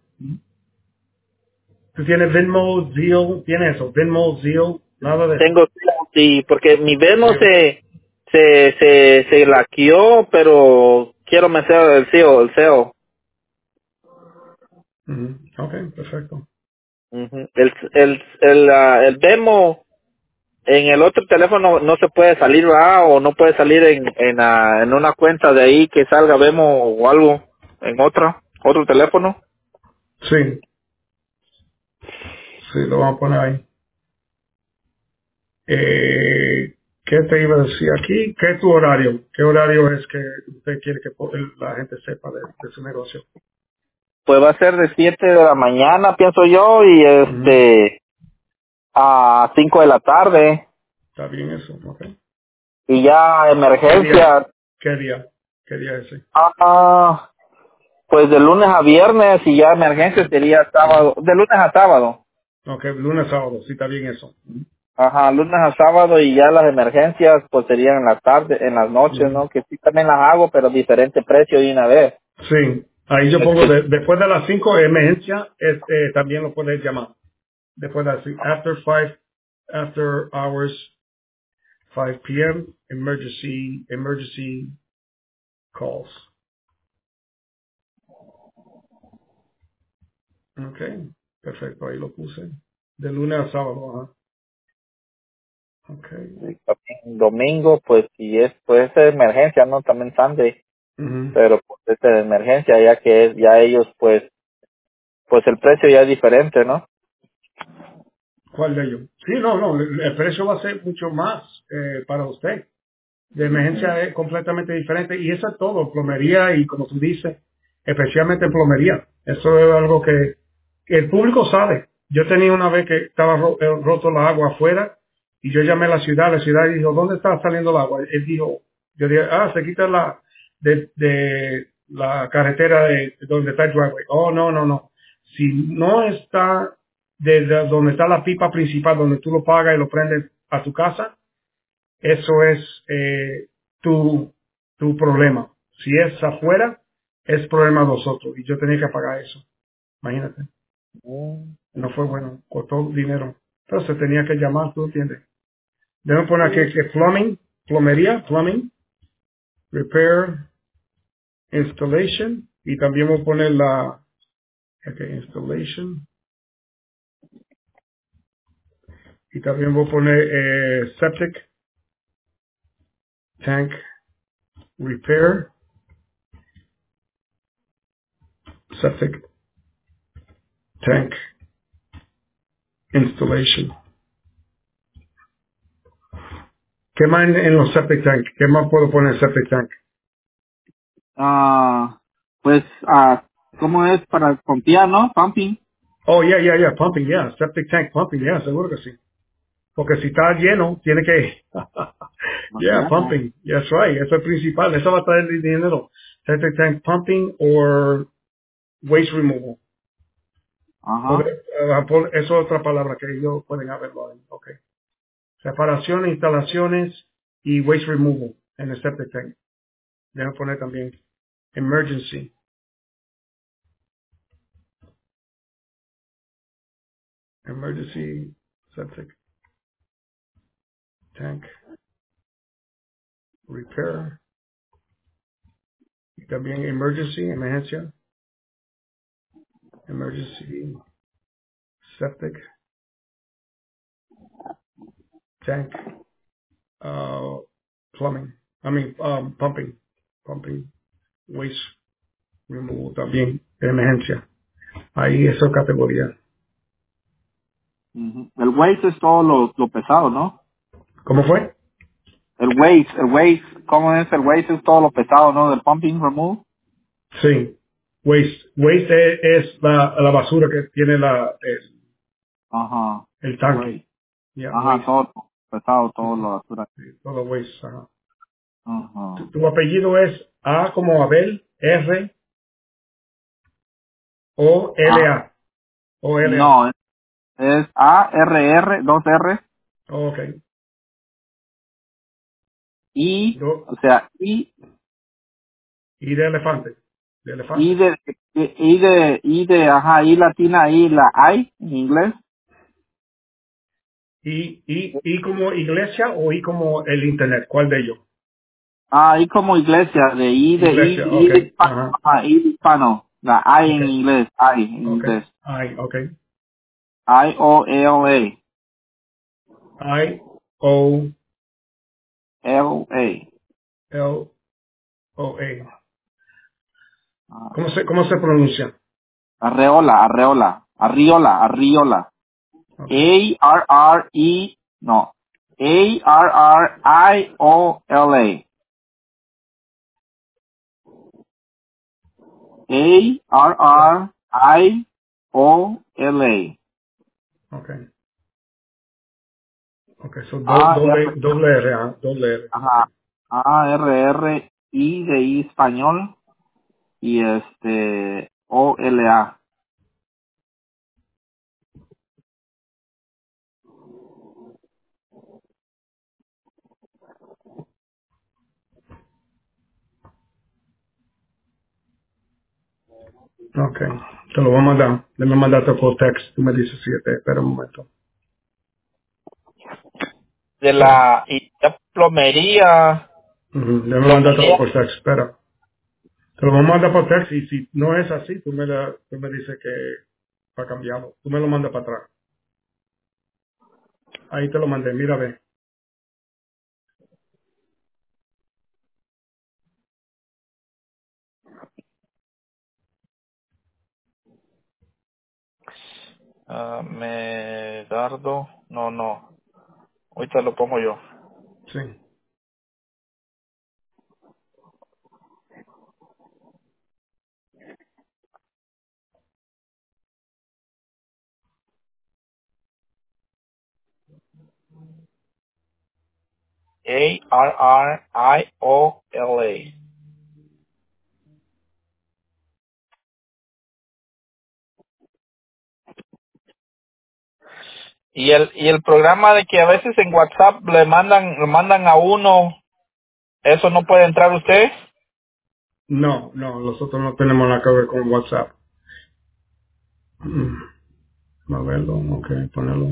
¿Tú tienes Venmo, Zeal? ¿Tienes eso? Venmo, Zeal? Nada de eso. Tengo, sí, porque mi Venmo Zeal. se, se, se, se laqueó, pero quiero meter el C E O, el C E O. Ujú, ok, perfecto. Ujú. El, el, el, ah, el Venmo en el otro teléfono no se puede salir, ¿verdad? O no puede salir en, en, ah, en una cuenta de ahí que salga Venmo o algo en otra, otro teléfono. Sí, sí, lo vamos a poner ahí. Eh, ¿Qué te iba a decir aquí? ¿Qué es tu horario? ¿Qué horario es que usted quiere que po- el- la gente sepa de, de su negocio? Pues va a ser de siete de la mañana, pienso yo, y Ujú, este, a cinco de la tarde. está bien eso, ok. Y ya ¿Qué día? emergencia, ¿Qué día? ¿Qué día es ese? ah, pues de lunes a viernes y ya emergencia sería sábado, de lunes a sábado. Ok, lunes, sábado, sí, está bien eso. Ujú, Ajá, lunes a sábado y ya las emergencias pues serían en la tarde, en las noches, ujú. ¿no? Que sí también las hago, pero diferente precio de una vez. Sí, ahí yo pongo de- después de las cinco emergencia, es, eh, también lo puedes llamar. Después de las cinco, after five, after hours, five p m, emergency, emergency calls. Ok, perfecto, ahí lo puse. De lunes a sábado, ajá. Ok. Y también domingo, pues si es, pues es de emergencia, ¿no? También Sunday, Ujú. pero pues es de emergencia ya que es, ya ellos pues, pues el precio ya es diferente, ¿no? ¿Cuál de ellos? Sí, no, no, el el precio va a ser mucho más eh, para usted. De Ujú. emergencia es completamente diferente y eso es todo, plomería y como tú dices, especialmente en plomería. Eso es algo que, que el público sabe. Yo tenía una vez que estaba ro- eh, roto la agua afuera y yo llamé a la ciudad, la ciudad dijo, ¿dónde está saliendo el agua? Él dijo, yo dije, ah, se quita la, de, de la carretera de donde está el driveway. Oh, no, no, no. Si no está desde donde está la pipa principal, donde tú lo pagas y lo prendes a tu casa, eso es eh, tu, tu problema. Si es afuera, es problema de nosotros. Y yo tenía que pagar eso. Imagínate. Mm, No fue bueno. Costó dinero. Entonces tenía que llamar, ¿tú entiendes? Deben poner aquí sí. que plumbing, plomería, plumbing, repair, installation. Y también voy a poner la okay, installation. Y también voy a poner eh, septic, tank, repair, septic, tank, installation. ¿Qué más en, en los septic tank? ¿Qué más puedo poner en septic tank? Ah, pues, ah, ¿cómo es para pompear, no? Pumping. Oh, yeah, yeah, yeah, pumping, yeah, septic tank pumping, yeah, seguro que sí. Porque si está lleno, tiene que... yeah, Vaciarlo. pumping, that's right, eso es principal, eso va a traer el dinero. Septic tank pumping or waste removal. Poder- Ajá. eh, por- eso es otra palabra que ellos pueden haberlo ahí, ok. Separación, instalaciones y waste removal en el septic tank. Deben poner también emergency, emergency septic tank repair. Y también emergency, emergencia, emergency septic tank uh, plumbing. I mean, um, pumping, pumping, waste removal también, emergencia. Ahí esa categoría. Ujú. El weight es todo lo, lo pesado, ¿no? ¿Cómo fue? El weight, el weight, ¿cómo es? El weight es todo lo pesado, ¿no? Del pumping remove. Sí. Waste. Waste es, es la, la basura que tiene la, el, Ajá. el tanque. Weight. Yeah, Ajá, waste. todo pesado, todo Ujú. lo basura. Sí, todo waste. Ajá. Tu, Ajá. tu apellido es A como Abel, R O L Ah, A. O L A. no, es A, R, R, dos R, Ok. I, Do, o sea, I, y de elefante. De I elefante. de, I de, I de, ajá, I latina, I, la I, en inglés. Y, y, y como iglesia o y como el internet. ¿Cuál de ellos? Ah, I como iglesia, de I de, I, Iglesia. I Ok. de hispano, Ajá. ajá, I de hispano, la I Ok. en inglés, I en Ok. inglés. I. Ok. I, O, L, I. O. A, L, L. O. A. A. ¿Cómo se, cómo se pronuncia? Arreola, Arreola, Arriola, Arriola. Ok. A R R E, no, A R R I O L A. A R Yeah. R I O L A. Ok. Ok. So do, A doble, R, doble R. Ah, doble R. Ok. ajá, A R R I de I español y este O L A. Ok. Te lo voy a mandar. Déjame mandarte por text. Tú me dices si te espera un momento. De So, la y la plomería, ujú, déjame mandártelo plomería. por text. Espera. Te lo voy a mandar por text y si no es así, tú me, la, tú me dices que va cambiado. Tú me lo mandas para atrás. Ahí te lo mandé. Mira, ve. Ah, Medardo, no, no, ahorita lo pongo yo. Sí. A R R I O L A. Y el, y el programa de que a veces en WhatsApp le mandan, le mandan a uno, ¿eso no puede entrar usted? No, no, nosotros no tenemos nada que ver con WhatsApp. Mm, a verlo, ok, ponerlo.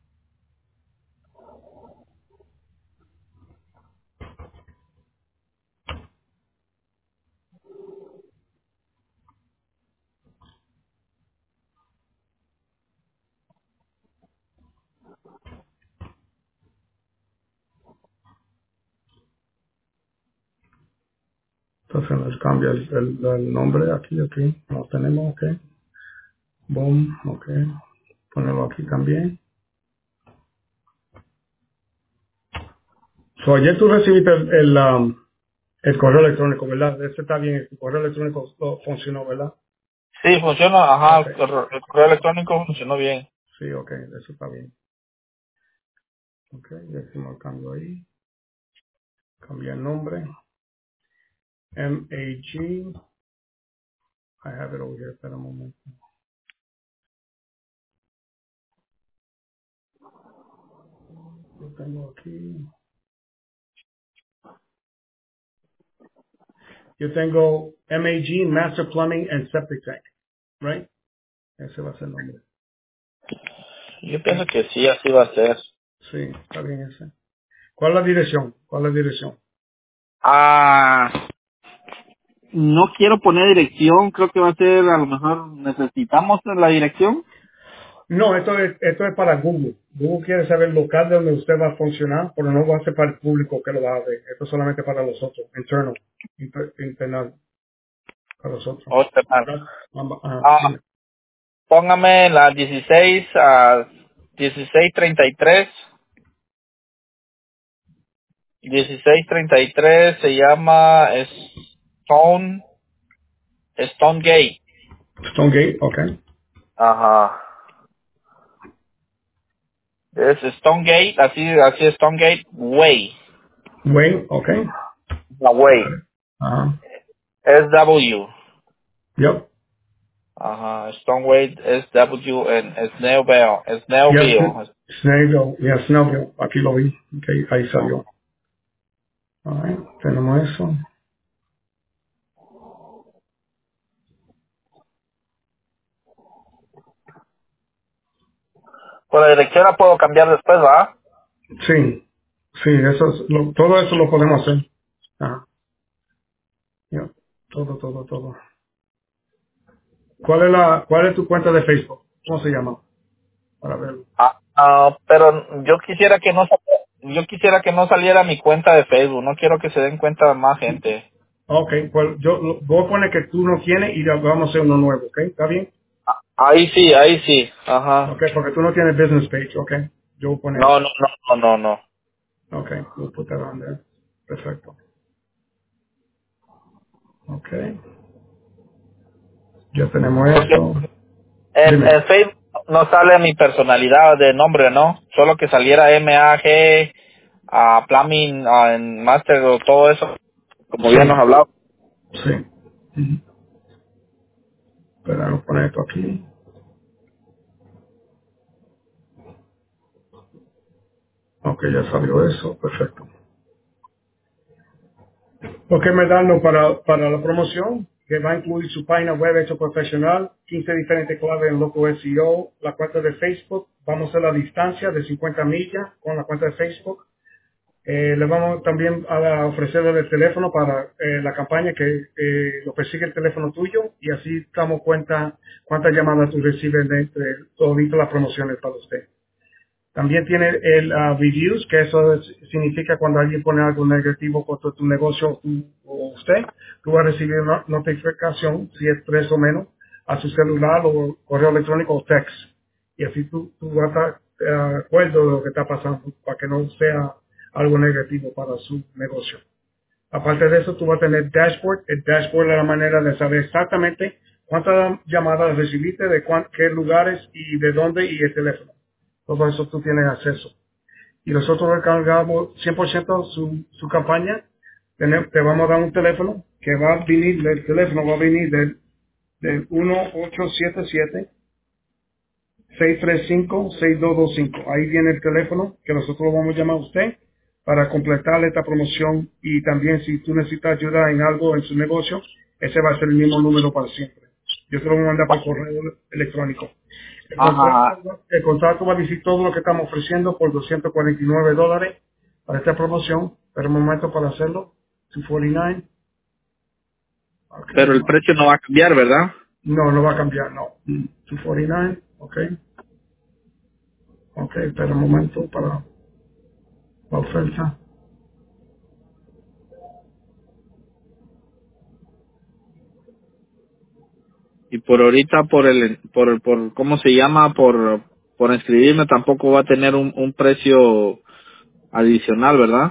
Entonces nos cambia el, el, el nombre aquí, aquí. Lo tenemos, ok. Boom, ok. Ponerlo aquí también. So, ayer tú recibiste el, el, um, el correo electrónico, ¿verdad? Ese está bien, el correo electrónico oh, funcionó, ¿verdad? Sí, funciona, ajá, Ok, el correo, el correo electrónico funcionó bien. sí, ok, eso está bien. Ok, ya hicimos el cambio ahí. Cambié el nombre. M A G. I have it over here, espera un momento. Lo tengo aquí. Yo tengo M A G, Master Plumbing and Septic Tank, right? Ese va a ser el nombre. Yo pienso que sí, así va a ser. Sí, está bien ese. ¿Cuál es la dirección? ¿Cuál es la dirección? Ah, no quiero poner dirección, creo que va a ser, a lo mejor necesitamos la dirección. No, esto es, esto es para Google. Google quiere saber el local de donde usted va a funcionar, pero no va a ser para el público que lo va a ver. Esto es solamente para nosotros, internal, inter- internal, para nosotros. O este mal. ¿Verdad? Vamos, ah, Ah, dime. póngame la dieciséis a dieciséis treinta y tres. dieciséis treinta y tres se llama Stone, Stone Gate. Stonegate, ok. Ajá. Es Stone Gate, así, así es Stone Gate Way. Wayne, ok. La Got Way. it. Ajá. S W. Yep. Ajá. Stoneway S W en Snellville. Yep. Snellville. Snageville, yeah, Snellville. Aquí lo vi. Ok, ahí Ajá. salió. Alright, tenemos eso. Pues la dirección la puedo cambiar después, ¿va? Sí, sí, eso es, lo- todo eso lo podemos hacer. Ajá. Yep. Todo, todo, todo. ¿Cuál es la, cuál es tu cuenta de Facebook? ¿Cómo se llama? Para verlo. Ah, ah, pero yo quisiera que no sal- yo quisiera que no saliera mi cuenta de Facebook. No quiero que se den cuenta más gente. Ok, pues yo lo- voy a poner que tú no tienes y ya vamos a hacer uno nuevo, ¿ok? ¿Está bien? Ah, ahí sí, ahí sí. Ajá. Ok, porque tú no tienes business page, ¿ok? Yo voy a poner No, eso. no, no, no, no, no. Ok, we'll put that on there. Perfecto. Ok, ya tenemos Porque eso. en, Dime. en Facebook no sale mi personalidad de nombre, ¿no? Solo que saliera M A G, a Plumbing, a, en Master o todo eso, como ya nos Sí, hablado. sí. Ujú. Espera, voy a poner esto aquí. Ok, ya salió eso. Perfecto. Ok, me dan para, para la promoción, que va a incluir su página web hecho profesional, quince diferentes claves en loco S E O, la cuenta de Facebook, vamos a hacer la distancia de cincuenta millas con la cuenta de Facebook. Eh, le vamos también a ofrecer el teléfono para eh, la campaña que eh, lo persigue el teléfono tuyo y así damos cuenta cuántas llamadas tú recibes de entre todas las promociones para usted. También tiene el ah, reviews, que eso es- significa cuando alguien pone algo negativo contra tu negocio tú- o usted, tú vas a recibir una notificación, si es tres o menos, a su celular o correo electrónico o text. Y así tú, tú vas a estar eh, de acuerdo de lo que está pasando para que no sea algo negativo para su negocio. Aparte de eso, tú vas a tener dashboard. El dashboard es la manera de saber exactamente cuántas llamadas recibiste, de cuán- qué lugares y de dónde y el teléfono. Todo eso tú tienes acceso. Y nosotros recargamos cien por ciento su, su campaña. Tenem- Te vamos a dar un teléfono que va a venir, el teléfono va a venir del, del uno ocho siete siete, seis tres cinco, seis dos dos cinco. Ahí viene el teléfono que nosotros lo vamos a llamar a usted para completar esta promoción y también si tú necesitas ayuda en algo en su negocio, ese va a ser el mismo número para siempre. Yo te lo voy a mandar por correo electrónico. El Ajá. contrato, el contrato va a decir todo lo que estamos ofreciendo por doscientos cuarenta y nueve dólares para esta promoción. Pero un momento para hacerlo. doscientos cuarenta y nueve. Okay, Pero el no. precio no va a cambiar, ¿verdad? No, no va a cambiar, no. doscientos cuarenta y nueve, ok. Ok, espera un momento para la oferta. Y por ahorita, por el, por, por, ¿cómo se llama? Por, por inscribirme tampoco va a tener un, un precio adicional, ¿verdad?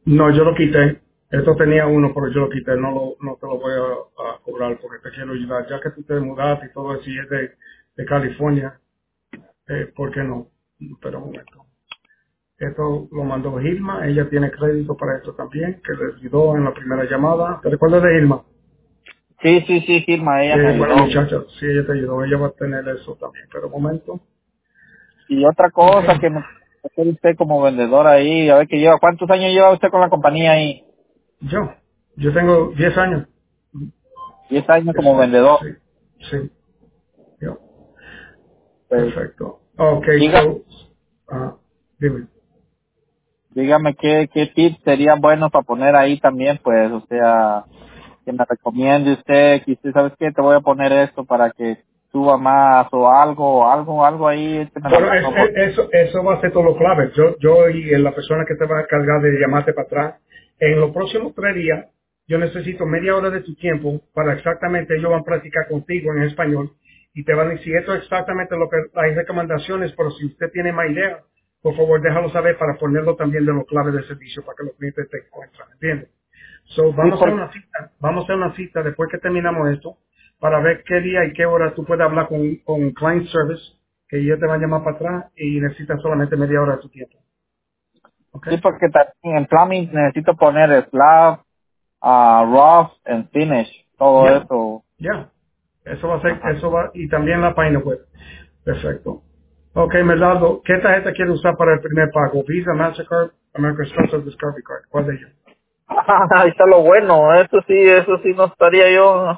No, yo lo quité. Esto tenía uno, pero yo lo quité. No, lo, no te lo voy a, a cobrar porque te quiero ayudar. Ya que tú te mudaste y todo eso y es de, de California, eh, ¿por qué no? Pero un momento. Esto lo mandó Gilma. Ella tiene crédito para esto también, que le ayudó en la primera llamada. ¿Te recuerdas de Gilma? Sí, sí, sí, Gilma, ella Sí, me buena ayudó. muchacha. Sí, ella te ayudó. Ella va a tener eso también. Pero un momento. Y otra Ok. cosa que me hacer usted como vendedor ahí, a ver que lleva, ¿cuántos años lleva usted con la compañía ahí? Yo. Yo tengo diez años. Diez años diez como años. vendedor. Sí. Sí. Yo. Pues, Perfecto. Ok, diga, so, ah, dime. dígame qué, qué tips serían buenos para poner ahí también, pues, o sea, que me recomiende usted, que usted, ¿sabes qué? Te voy a poner esto para que suba más o algo, algo, algo ahí, écheme la Bueno, es- mano. es- eso, eso va a ser todo lo clave. Yo, yo y la persona que te va a encargar de llamarte para atrás, en los próximos tres días, yo necesito media hora de tu tiempo para exactamente, ellos van a practicar contigo en español y te van a decir esto es exactamente lo que hay recomendaciones, pero si usted tiene más idea, por favor déjalo saber para ponerlo también de los claves de servicio para que los clientes te encuentren, ¿entiendes? So, Sí, vamos a hacer por, una cita, vamos a hacer una cita después que terminamos esto, para ver qué día y qué hora tú puedes hablar con, con Client Service, que ellos te van a llamar para atrás y necesitan solamente media hora de tu tiempo. ¿Ok? sí, porque también en plumbing necesito poner slab, uh, rough and finish, todo Ya, eso. ya. Eso va a ser, Ajá. eso va, y también la página web. Perfecto. Ok, Merlado, ¿qué tarjeta quieres usar para el primer pago? Visa, Mastercard, American Express o Discovery Card. ¿Cuál de ellos? Ahí está lo bueno, eso sí, eso sí no estaría yo.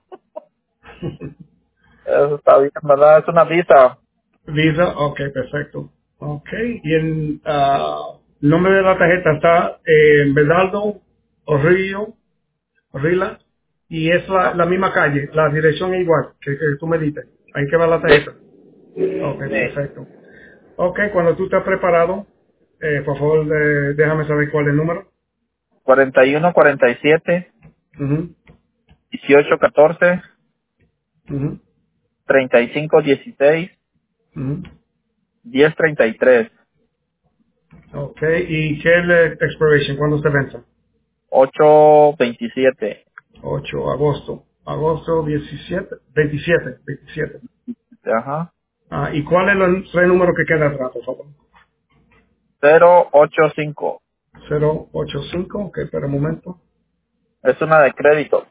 Eso está bien, ¿verdad? Es una visa. Visa, ok, perfecto. Ok, y el ah, nombre de la tarjeta está en Medardo, Orrillo, Orrila, y es la, la misma calle, la dirección es igual que, que tú me diste. Ahí que va la Sí. tarjeta. Ok, Sí. perfecto. Ok, cuando tú estés preparado, eh, por favor, eh, déjame saber cuál es el número. cuarenta y uno, cuarenta y siete, Ujú, dieciocho, catorce, ujú, treinta y cinco, dieciséis, ujú. diez, treinta y tres, Ok, ¿y qué es la expiration? ¿Cuándo se vence? ocho, veintisiete. ocho de agosto. Agosto diecisiete, veintisiete, veintisiete. Ajá. Ah, ¿y cuál es el tres número que queda atrás, por favor? cero ocho cinco. cero ocho cinco, ok, espera un momento. Es una de crédito.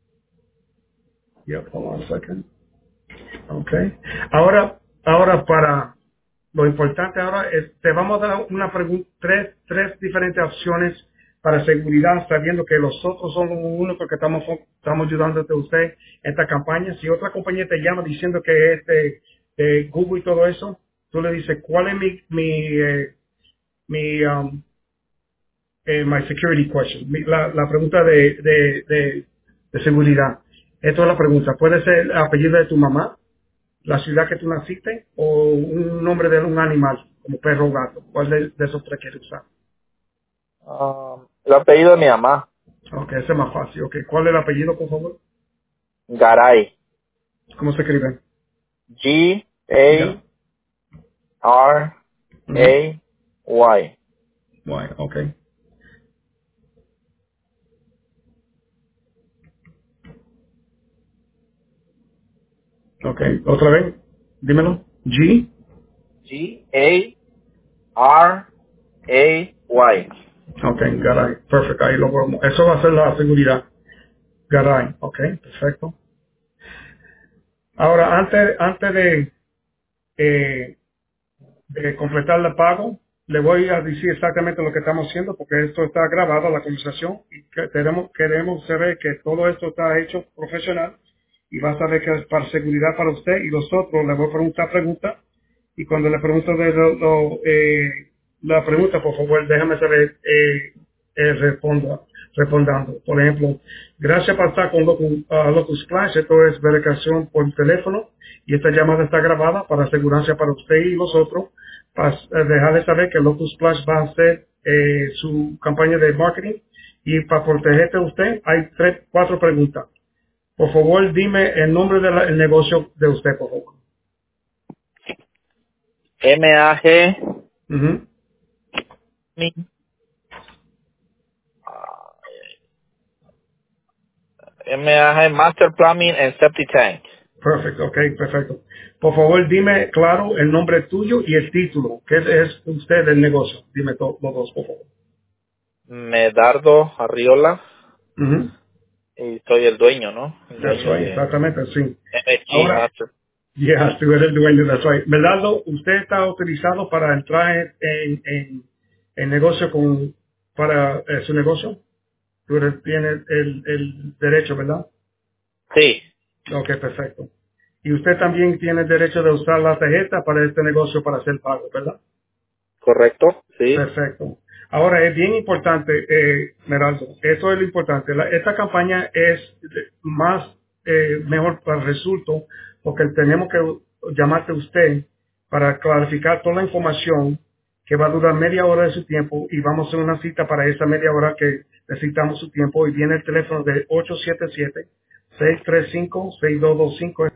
Yep, hold on a second. Ok. Ahora, ahora para lo importante ahora es, te vamos a dar una pregunta, tres, tres diferentes opciones para seguridad, sabiendo que nosotros somos los únicos que estamos, estamos ayudándote a usted en esta campaña. Si otra compañía te llama diciendo que es de, de Google y todo eso, tú le dices, ¿cuál es mi, mi, eh, mi, um, eh, my security question? Mi- la, la pregunta de, de, de, de seguridad. Esto es la pregunta. ¿Puede ser el apellido de tu mamá? La ciudad que tú naciste o un nombre de un animal, como perro o gato. ¿Cuál de, de esos tres quieres usar? Ah, el apellido de mi mamá. Ok, ese es más fácil. Ok, ¿cuál es el apellido, por favor? Garay. ¿Cómo se escribe? G Ya. A R Ujú. A Y. Bueno, ok. Ok, otra vez. Dímelo. G. G A R A Y. Ok, Garay. Perfecto, ahí lo vamos. Eso va a ser la seguridad. Garay. Ok, perfecto. Ahora, antes, antes de, eh, de completar el pago, le voy a decir exactamente lo que estamos haciendo porque esto está grabado, la conversación, y que queremos, queremos saber que todo esto está hecho profesional y va a saber que es para seguridad para usted y nosotros le voy a preguntar preguntas y cuando le pregunto de lo, lo, eh, la pregunta, por favor, déjame saber, eh, eh, responda, respondando. Por ejemplo, gracias por estar con Locus, uh, Locus Splash, esto es verificación por teléfono y esta llamada está grabada para aseguranza para usted y nosotros, para eh, dejarle saber que Locus Splash va a hacer eh, su campaña de marketing y para protegerte a usted hay tres, cuatro preguntas. Por favor, dime el nombre del negocio de usted, por favor. M A G Ujú. M A G Master Plumbing and Septic Tank. Perfecto, ok, perfecto. Por favor, dime claro el nombre tuyo y el título. ¿Qué es usted del negocio? Dime to- los dos, por favor. Medardo Arriola. Ujú. Y soy el dueño, ¿no? El That's dueño right, de exactamente, sí. M G Ahora, Master. ya, tú eres el dueño, that's right. Medardo, usted está autorizado para entrar en, en, en negocio con, para eh, su negocio. Tú eres- tienes el, el derecho, ¿verdad? Sí, Ok, perfecto. Y usted también tiene el derecho de usar la tarjeta para este negocio para hacer pago, ¿verdad? correcto, sí, Perfecto. Ahora es bien importante, eh, Meraldo, eso es lo importante. La- esta campaña es más eh, mejor para el resultado porque tenemos que llamarte a usted para clarificar toda la información que va a durar media hora de su tiempo y vamos a hacer una cita para esa media hora que necesitamos su tiempo y viene el teléfono de ocho siete siete, seis tres cinco, seis dos dos cinco.